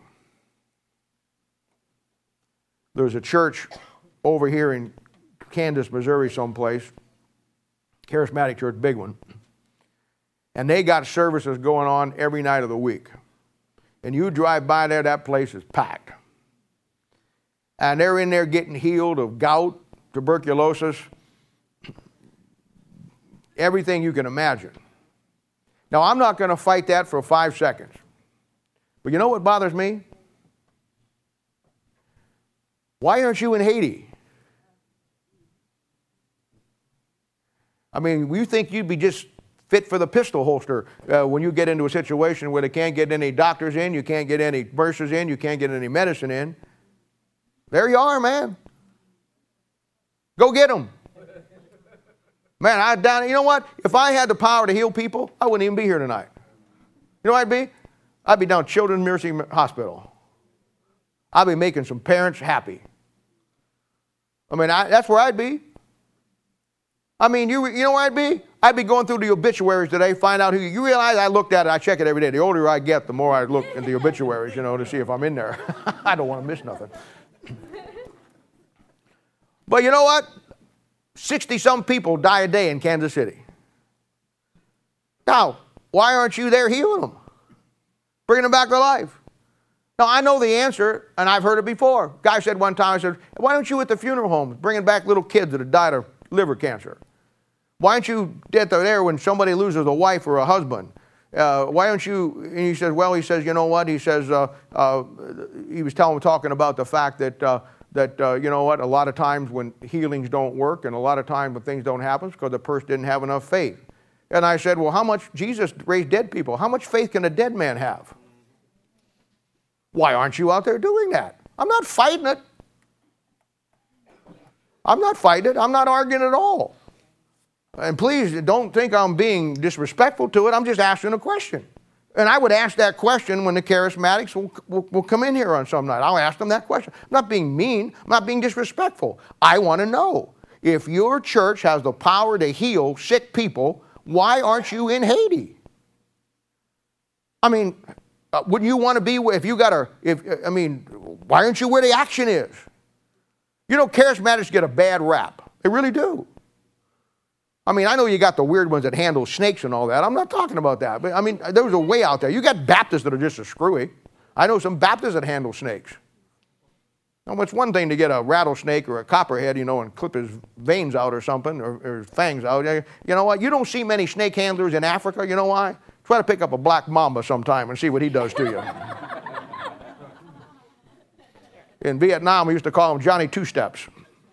there's a church over here in Kansas, Missouri someplace, charismatic church, big one, and they got services going on every night of the week. And you drive by there, that place is packed. And they're in there getting healed of gout, tuberculosis, everything you can imagine. Now, I'm not going to fight that for five seconds. But you know what bothers me? Why aren't you in Haiti? I mean, you think you'd be just fit for the pistol holster uh, when you get into a situation where they can't get any doctors in, you can't get any nurses in, you can't get any medicine in. There you are, man. Go get them. Man, I down. You know what? If I had the power to heal people, I wouldn't even be here tonight. You know what I'd be? I'd be down at Children's Mercy Hospital. I'd be making some parents happy. I mean, I, that's where I'd be. I mean, you, you know where I'd be? I'd be going through the obituaries today, find out who you, you realize I looked at it, I check it every day. The older I get, the more I look at the obituaries, you know, to see if I'm in there. I don't want to miss nothing. But you know what? sixty-some people die a day in Kansas City. Now, why aren't you there healing them? Bringing them back to life? Now, I know the answer, and I've heard it before. Guy said one time, I said, why don't you at the funeral homes bringing back little kids that have died of liver cancer? Why aren't you there when somebody loses a wife or a husband? Uh, why don't you, and he says, well, he says, you know what? He says, uh, uh, he was telling, talking about the fact that, uh, that uh, you know what, a lot of times when healings don't work and a lot of times when things don't happen, it's because the person didn't have enough faith. And I said, well, how much, Jesus raised dead people, how much faith can a dead man have? Why aren't you out there doing that? I'm not fighting it. I'm not fighting it. I'm not arguing at all. And please don't think I'm being disrespectful to it. I'm just asking a question. And I would ask that question when the charismatics will, will, will come in here on some night. I'll ask them that question. I'm not being mean. I'm not being disrespectful. I want to know, if your church has the power to heal sick people, why aren't you in Haiti? I mean, uh, wouldn't you want to be where, if you got a, if, I mean, why aren't you where the action is? You know, charismatics get a bad rap. They really do. I mean, I know you got the weird ones that handle snakes and all that. I'm not talking about that. But, I mean, there's a way out there. You got Baptists that are just as screwy. I know some Baptists that handle snakes. Now, it's one thing to get a rattlesnake or a copperhead, you know, and clip his veins out or something, or, or his fangs out. You know what? You don't see many snake handlers in Africa. You know why? Try to pick up a black mamba sometime and see what he does to you. In Vietnam, we used to call him Johnny Two Steps.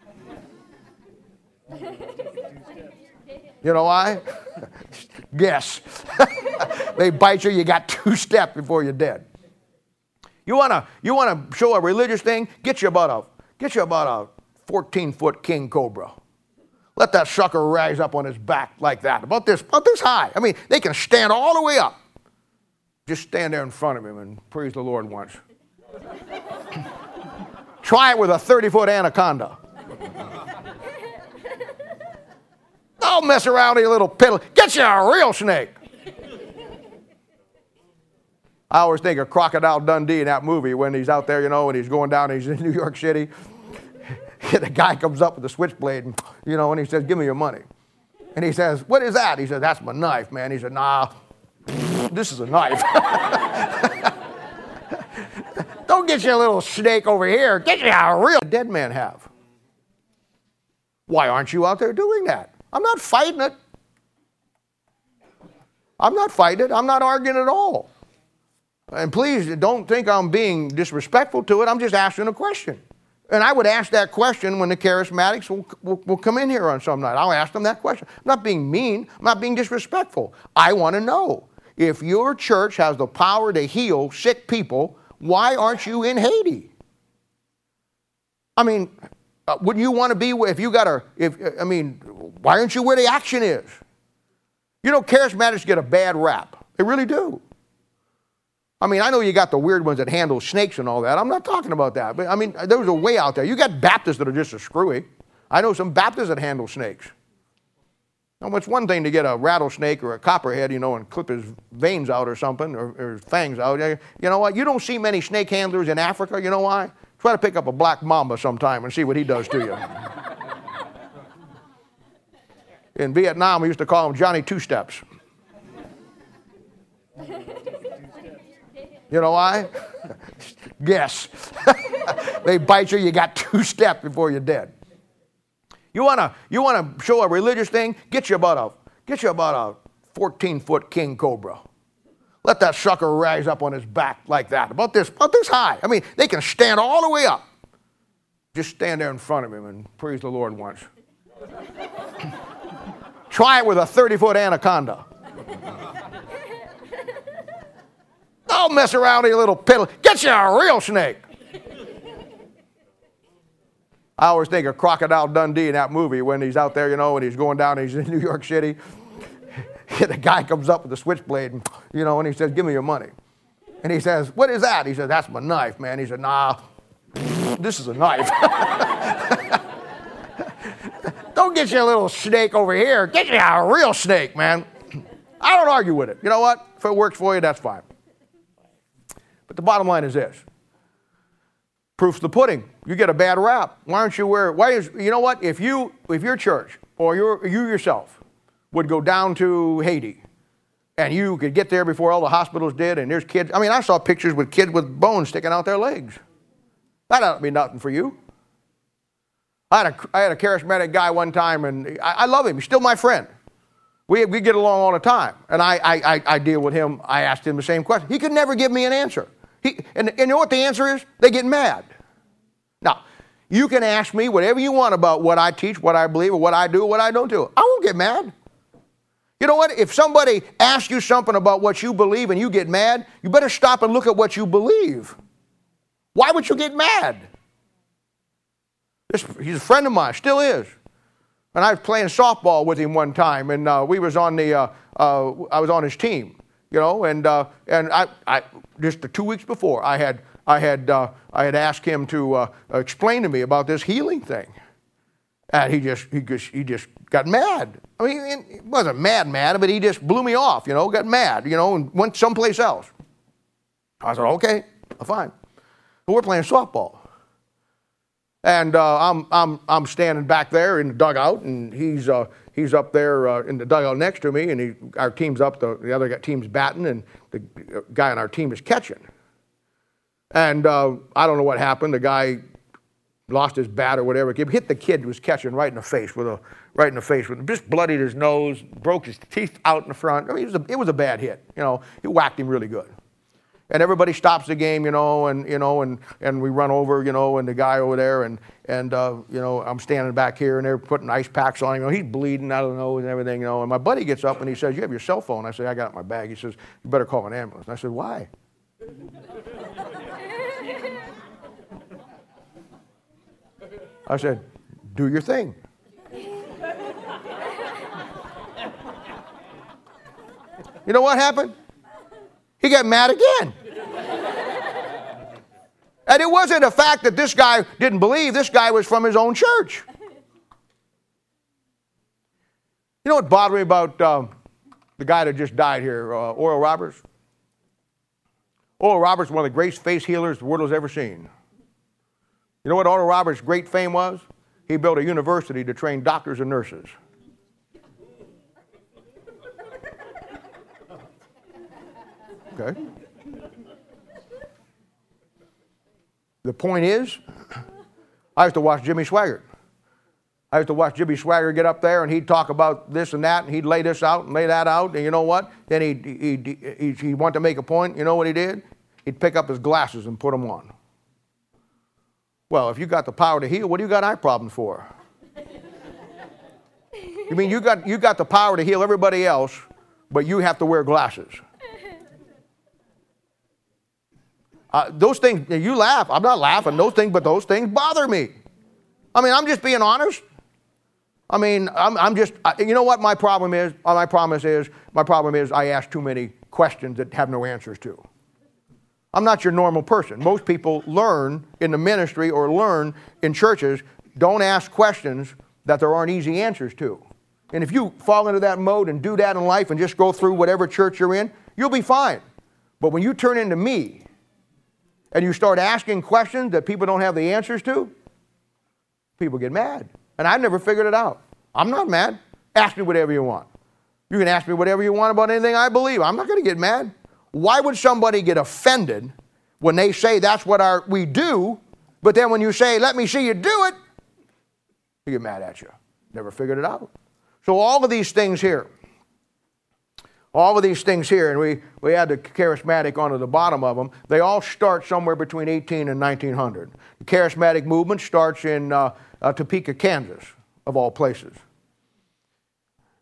You know why? Guess. They bite you, you got two steps before you're dead. You wanna you wanna show a religious thing? Get you about a get you about a fourteen foot king cobra. Let that sucker rise up on his back like that, about this about this high. I mean, they can stand all the way up. Just stand there in front of him and praise the Lord once. Try it with a thirty foot anaconda. Don't mess around with your little piddle. Get you a real snake. I always think of Crocodile Dundee in that movie when he's out there, you know, and he's going down, he's in New York City. The guy comes up with a switchblade, and, you know, and he says, give me your money. And he says, what is that? He says, that's my knife, man. He said, nah, this is a knife. Don't get you a little snake over here. Get you a real dead man have. Why aren't you out there doing that? I'm not fighting it. I'm not fighting it. I'm not arguing at all. And please don't think I'm being disrespectful to it. I'm just asking a question. And I would ask that question when the charismatics will, will, will come in here on some night. I'll ask them that question. I'm not being mean. I'm not being disrespectful. I want to know, if your church has the power to heal sick people, why aren't you in Haiti? I mean, uh, wouldn't you want to be where, if you got a, if, I mean, why aren't you where the action is? You know, charismatics get a bad rap. They really do. I mean, I know you got the weird ones that handle snakes and all that. I'm not talking about that. But, I mean, there's a way out there. You got Baptists that are just as screwy. I know some Baptists that handle snakes. Now, it's one thing to get a rattlesnake or a copperhead, you know, and clip his veins out or something, or, or his fangs out. You know what? You don't see many snake handlers in Africa. You know why? Try to pick up a black mamba sometime and see what he does to you. In Vietnam, we used to call him Johnny Two Steps. You know why? Guess. They bite you, you got two steps before you're dead. You wanna you wanna show a religious thing? Get you about a get you about a fourteen foot king cobra. Let that sucker rise up on his back like that, about this about this high. I mean, they can stand all the way up. Just stand there in front of him and praise the Lord once. Try it with a thirty foot anaconda. Don't mess around, you little piddle. Get you a real snake. I always think of Crocodile Dundee in that movie when he's out there, you know, and he's going down, and he's in New York City. The guy comes up with a switchblade, and, you know, and he says, give me your money. And he says, what is that? He says, that's my knife, man. He said, nah, this is a knife. Don't get you a little snake over here. Get you a real snake, man. I don't argue with it. You know what? If it works for you, that's fine. But the bottom line is this. Proof's the pudding. You get a bad rap. Why aren't you where? Why is, you know what? If you, if your church or your, you yourself would go down to Haiti and you could get there before all the hospitals did, and there's kids. I mean, I saw pictures with kids with bones sticking out their legs. That ought to be nothing for you. I had a, I had a charismatic guy one time, and I, I love him. He's still my friend. We, we get along all the time. And I, I, I, I deal with him. I asked him the same question. He could never give me an answer. He, and, and you know what the answer is? They get mad. Now, you can ask me whatever you want about what I teach, what I believe, or what I do, or what I don't do. I won't get mad. You know what? If somebody asks you something about what you believe and you get mad, you better stop and look at what you believe. Why would you get mad? This, he's a friend of mine, still is. And I was playing softball with him one time, and uh, we was on the, uh, uh, I was on his team, you know, and uh, and I, I just the two weeks before, I had I had uh, I had asked him to uh, explain to me about this healing thing, and he just he just he just got mad. I mean, he wasn't mad mad, but he just blew me off, you know, got mad, you know, and went someplace else. I said, okay, fine, but we're playing softball. And uh, I'm, I'm, I'm standing back there in the dugout, and he's, uh, he's up there uh, in the dugout next to me, and he, our team's up, the, the other team's batting, and the guy on our team is catching. And uh, I don't know what happened. The guy lost his bat or whatever. He hit the kid who was catching right in the face, with a, right in the face, with just bloodied his nose, broke his teeth out in the front. I mean, it was a, it was a bad hit. You know, he whacked him really good. And everybody stops the game, you know, and you know, and, and we run over, you know, and the guy over there, and and uh, you know, I'm standing back here, and they're putting ice packs on him. You know, he's bleeding out of the nose and everything, you know. And my buddy gets up and he says, "You have your cell phone?" I say, "I got it in my bag." He says, "You better call an ambulance." And I said, "Why?" I said, "Do your thing." You know what happened? He got mad again. And it wasn't a fact that this guy didn't believe. This guy was from his own church. You know what bothered me about um, the guy that just died here, uh, Oral Roberts? Oral Roberts, one of the greatest face healers the world has ever seen. You know what Oral Roberts' great fame was? He built a university to train doctors and nurses. Okay. The point is, I used to watch Jimmy Swaggart. I used to watch Jimmy Swaggart get up there, and he'd talk about this and that, and he'd lay this out and lay that out, and you know what? Then he'd, he'd, he'd, he'd want to make a point. You know what he did? He'd pick up his glasses and put them on. Well, if you got the power to heal, what do you got eye problems for? You mean you got, you got the power to heal everybody else, but you have to wear glasses? Uh, those things, you laugh. I'm not laughing. Those things, but those things bother me. I mean, I'm just being honest. I mean, I'm, I'm just, I, you know what my problem is? Uh, my promise is, my problem is I ask too many questions that have no answers to. I'm not your normal person. Most people learn in the ministry or learn in churches, don't ask questions that there aren't easy answers to. And if you fall into that mode and do that in life and just go through whatever church you're in, you'll be fine. But when you turn into me, and you start asking questions that people don't have the answers to, people get mad. And I've never figured it out. I'm not mad. Ask me whatever you want. You can ask me whatever you want about anything I believe. I'm not going to get mad. Why would somebody get offended when they say that's what our, we do, but then when you say, let me see you do it, they get mad at you. Never figured it out. So all of these things here, all of these things here, and we, we add the charismatic onto the bottom of them, they all start somewhere between eighteen and nineteen hundred. The charismatic movement starts in uh, uh, Topeka, Kansas, of all places.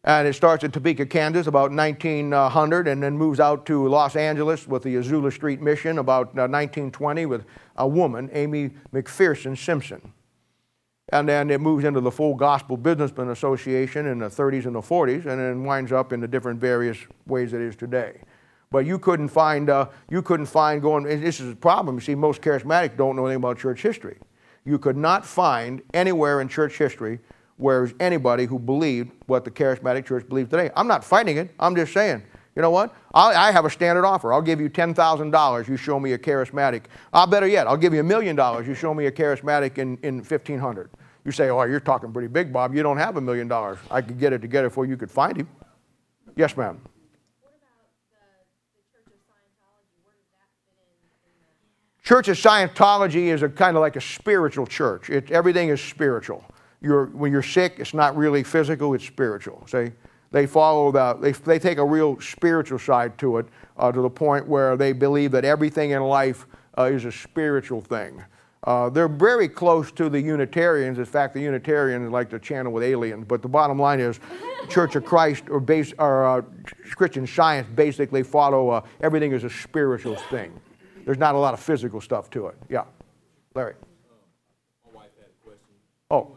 And it starts in Topeka, Kansas, about nineteen hundred, and then moves out to Los Angeles with the Azula Street Mission about uh, nineteen twenty with a woman, Amy McPherson Simpson. And then it moves into the Full Gospel Businessmen Association in the thirties and the forties, and then winds up in the different various ways it is today. But you couldn't find, uh, you couldn't find going, this is a problem. You see, most charismatics don't know anything about church history. You could not find anywhere in church history where there's anybody who believed what the charismatic church believes today. I'm not fighting it. I'm just saying, you know what? I'll, I have a standard offer. I'll give you ten thousand dollars. You show me a charismatic. Uh, better yet, I'll give you a million dollars. You show me a charismatic in, in fifteen hundred. You say, oh, you're talking pretty big, Bob. You don't have a million dollars. I could get it together before you could find him. Yes, ma'am. What about the, the Church of Scientology? Where does that fit in? in the... Church of Scientology is a kind of like a spiritual church. It, everything is spiritual. You're, when you're sick, it's not really physical, it's spiritual. See? They follow the, they, they take a real spiritual side to it, uh, to the point where they believe that everything in life uh, is a spiritual thing. Uh, they're very close to the Unitarians. In fact, the Unitarians like to channel with aliens. But the bottom line is, Church of Christ or, base, or uh, Christian Science basically follow uh, everything is a spiritual thing. There's not a lot of physical stuff to it. Yeah, Larry. My wife had a question. Oh.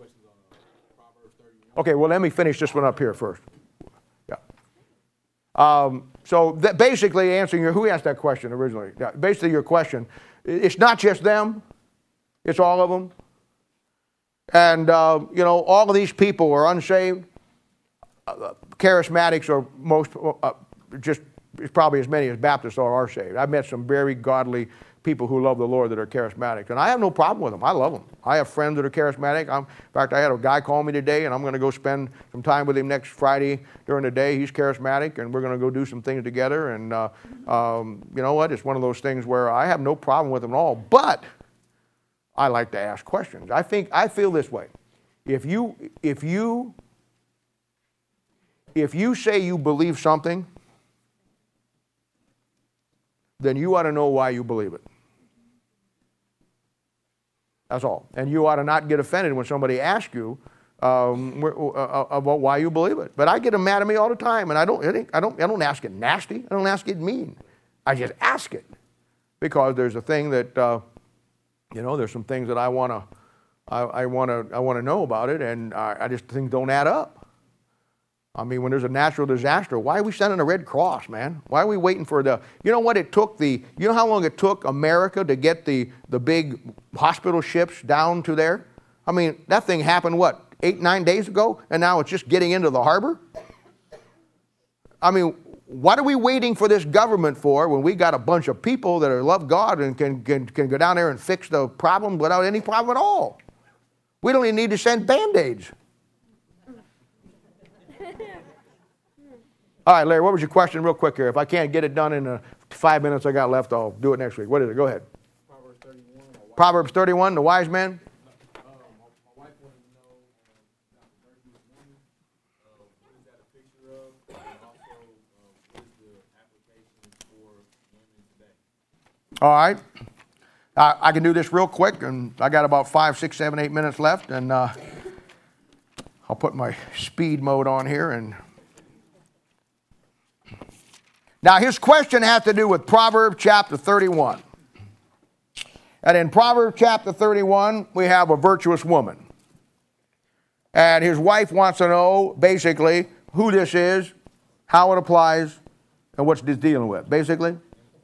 Okay, well, let me finish this one up here first. Yeah. Um, so that basically answering your, who asked that question originally? Yeah, basically your question, it's not just them, it's all of them. And, uh, you know, all of these people are unsaved. Uh, charismatics are most, uh, just probably as many as Baptists are, are saved. I've met some very godly people who love the Lord that are charismatic. And I have no problem with them. I love them. I have friends that are charismatic. I'm, in fact, I had a guy call me today, and I'm going to go spend some time with him next Friday during the day. He's charismatic, and we're going to go do some things together. And uh, um, you know what? It's one of those things where I have no problem with them at all. But I like to ask questions. I think I feel this way. If you if you if you say you believe something, then you ought to know why you believe it. That's all. And you ought to not get offended when somebody asks you um, about why you believe it. But I get them mad at me all the time, and I don't, I don't, I don't ask it nasty. I don't ask it mean. I just ask it because there's a thing that, uh, you know, there's some things that I want to, I, I want to, I want to know about it, and I, I just things don't add up. I mean, when there's a natural disaster, why are we sending a Red Cross, man? Why are we waiting for the, you know what it took the, you know how long it took America to get the, the big hospital ships down to there? I mean, that thing happened, what, eight, nine days ago? And now it's just getting into the harbor? I mean, what are we waiting for this government for when we got a bunch of people that are, love God and can, can, can go down there and fix the problem without any problem at all? We don't even need to send Band-Aids. All right, Larry, what was your question real quick here? If I can't get it done in the five minutes I got left, I'll do it next week. What is it? Go ahead. Proverbs thirty-one. Proverbs thirty-one, the wise man. Uh, my, my wife wanted to know, um, Doctor Murphy was wondering, uh, what is that a picture of? And also, uh, what is the application for women today? All right. I, I can do this real quick, and I got about five, six, seven, eight minutes left, and uh, I'll put my speed mode on here. And now his question has to do with Proverbs chapter thirty-one. And in Proverbs chapter thirty-one, we have a virtuous woman. And his wife wants to know, basically, who this is, how it applies, and what's this dealing with, basically.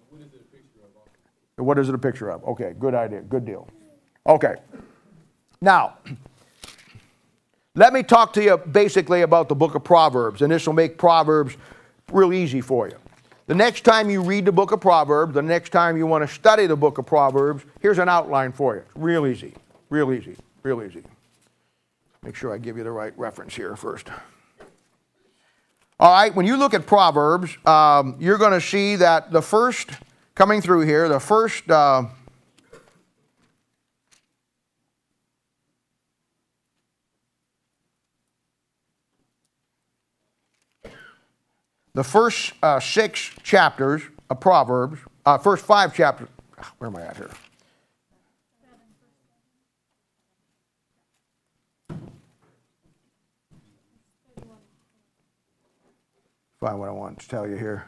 What is it a picture of? Okay, good idea, good deal. Okay. Now, let me talk to you basically about the book of Proverbs, and this will make Proverbs real easy for you. The next time you read the book of Proverbs, the next time you want to study the book of Proverbs, here's an outline for you. Real easy, real easy, real easy. Make sure I give you the right reference here first. All right, when you look at Proverbs, um, you're going to see that the first, coming through here, the first... Uh, The first uh, six chapters of Proverbs, uh, first five chapters, where am I at here? Find what I want to tell you here.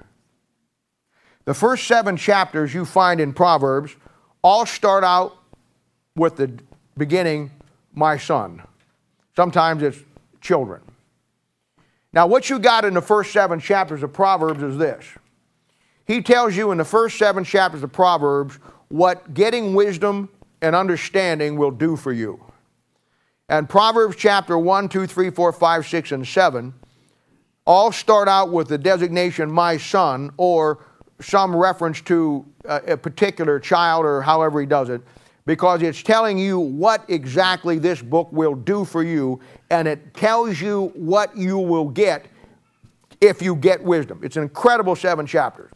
The first seven chapters you find in Proverbs all start out with the beginning, my son. Sometimes it's children. Now, what you got in the first seven chapters of Proverbs is this. He tells you in the first seven chapters of Proverbs what getting wisdom and understanding will do for you. And Proverbs chapter one, two, three, four, five, six, and seven all start out with the designation, my son, or some reference to a, a particular child or however he does it, because it's telling you what exactly this book will do for you, and it tells you what you will get if you get wisdom. It's an incredible seven chapters.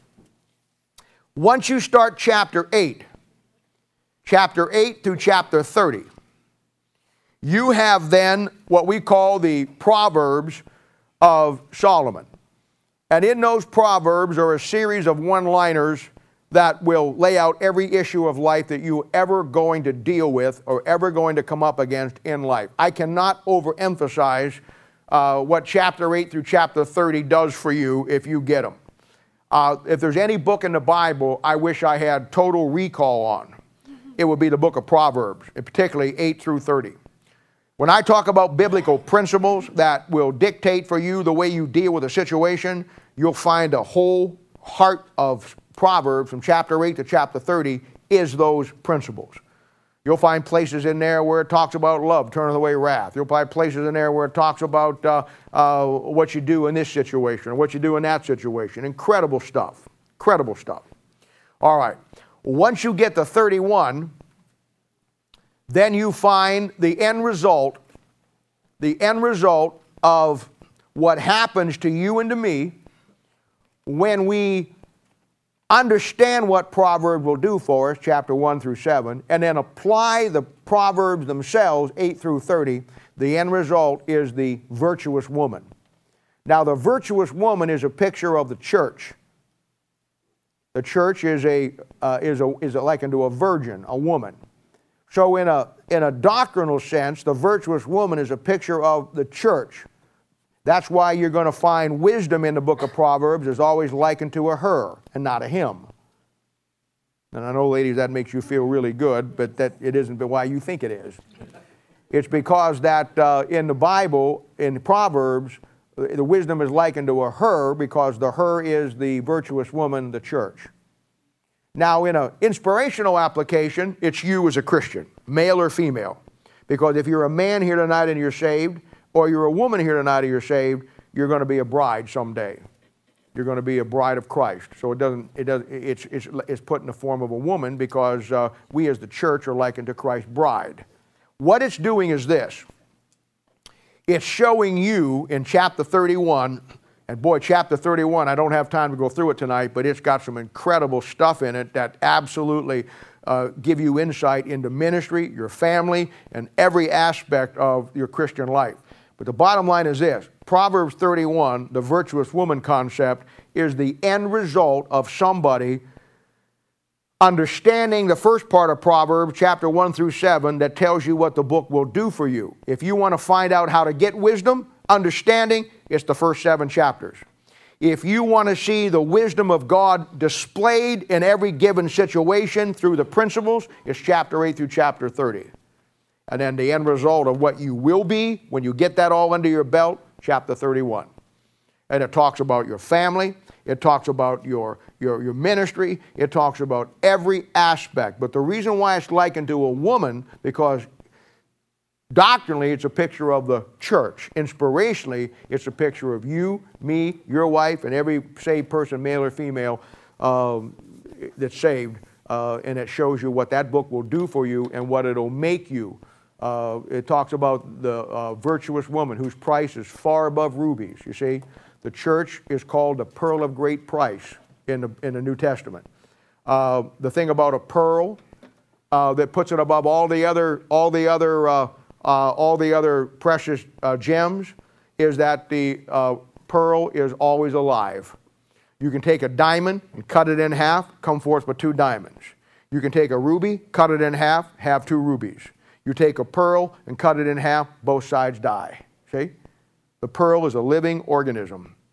Once you start chapter eight, chapter eight through chapter thirty, you have then what we call the Proverbs of Solomon. And in those Proverbs are a series of one-liners that will lay out every issue of life that you're ever going to deal with or ever going to come up against in life. I cannot overemphasize uh, what chapter eight through chapter thirty does for you if you get them. Uh, if there's any book in the Bible I wish I had total recall on, it would be the book of Proverbs, and particularly eight through thirty. When I talk about biblical principles that will dictate for you the way you deal with a situation, you'll find a whole heart of Proverbs from chapter eight to chapter thirty is those principles. You'll find places in there where it talks about love, turning away wrath. You'll find places in there where it talks about uh, uh, what you do in this situation or what you do in that situation. Incredible stuff. Incredible stuff. All right. Once you get to thirty-one, then you find the end result, the end result of what happens to you and to me when we understand what Proverbs will do for us, chapter one through seven, and then apply the Proverbs themselves, eight through thirty. The end result is the virtuous woman. Now, the virtuous woman is a picture of the church. The church is a uh, is a is likened to a virgin, a woman. So in a, in a doctrinal sense, the virtuous woman is a picture of the church. That's why you're going to find wisdom in the book of Proverbs is always likened to a her and not a him. And I know, ladies, that makes you feel really good, but that it isn't why you think it is. It's because that uh, in the Bible, in Proverbs, the wisdom is likened to a her because the her is the virtuous woman, the church. Now, in an inspirational application, it's you as a Christian, male or female. Because if you're a man here tonight and you're saved, or you're a woman here tonight and you're saved, you're going to be a bride someday. You're going to be a bride of Christ. So it doesn't, it does, it's, it's, it's put in the form of a woman because uh, we as the church are likened to Christ's bride. What it's doing is this. It's showing you in chapter thirty-one, and boy, chapter thirty-one, I don't have time to go through it tonight, but it's got some incredible stuff in it that absolutely uh, give you insight into ministry, your family, and every aspect of your Christian life. But the bottom line is this. Proverbs thirty-one, the virtuous woman concept, is the end result of somebody understanding the first part of Proverbs, chapter one through seven, that tells you what the book will do for you. If you want to find out how to get wisdom, understanding, it's the first seven chapters. If you want to see the wisdom of God displayed in every given situation through the principles, it's chapter eight through chapter thirty. And then the end result of what you will be when you get that all under your belt, chapter thirty-one. And it talks about your family. It talks about your, your, your ministry. It talks about every aspect. But the reason why it's likened to a woman, because doctrinally, it's a picture of the church. Inspirationally, it's a picture of you, me, your wife, and every saved person, male or female, um, that's saved. Uh, and it shows you what that book will do for you and what it'll make you. Uh, it talks about the uh, virtuous woman whose price is far above rubies. You see, the church is called the pearl of great price in the, in the New Testament. Uh, the thing about a pearl uh, that puts it above all the other, all the other uh, Uh, all the other precious uh, gems is that the uh, pearl is always alive. You can take a diamond and cut it in half, come forth with two diamonds. You can take a ruby, cut it in half, have two rubies. You take a pearl and cut it in half, both sides die. See? The pearl is a living organism.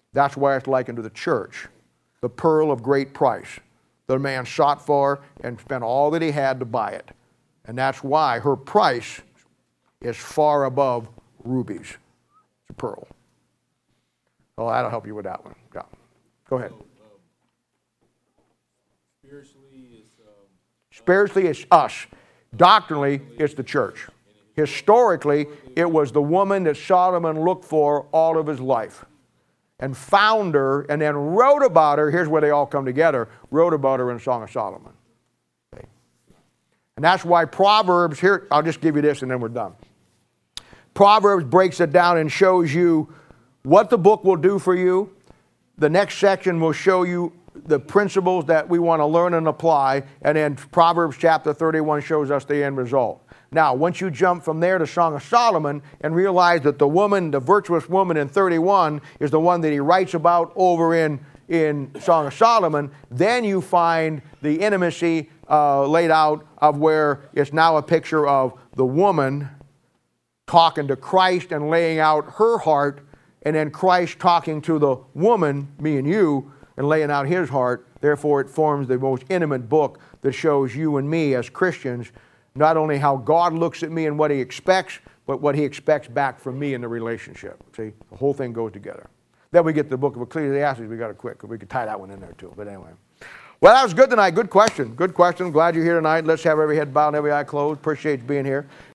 That's why it's likened to the church, the pearl of great price. The man sought for and spent all that he had to buy it. And that's why her price is far above rubies. It's a pearl. Oh, that'll help you with that one. Yeah. Go ahead. So, um, spiritually, it's um, Spiritually, it's us. Doctrinally, it's the church. Historically, it was the woman that Solomon looked for all of his life and found her and then wrote about her. Here's where they all come together. Wrote about her in Song of Solomon. Okay. And that's why Proverbs, here, I'll just give you this and then we're done. Proverbs breaks it down and shows you what the book will do for you. The next section will show you the principles that we want to learn and apply. And then Proverbs chapter thirty-one shows us the end result. Now, once you jump from there to Song of Solomon and realize that the woman, the virtuous woman in thirty-one is the one that he writes about over in, in Song of Solomon, then you find the intimacy uh, laid out of where it's now a picture of the woman talking to Christ and laying out her heart, and then Christ talking to the woman, me and you, and laying out his heart. Therefore, it forms the most intimate book that shows you and me as Christians not only how God looks at me and what he expects, but what he expects back from me in the relationship. See, the whole thing goes together. Then we get the book of Ecclesiastes. We got to quit because we could tie that one in there too. But anyway. Well, that was good tonight. Good question. Good question. Glad you're here tonight. Let's have every head bowed and every eye closed. Appreciate you being here.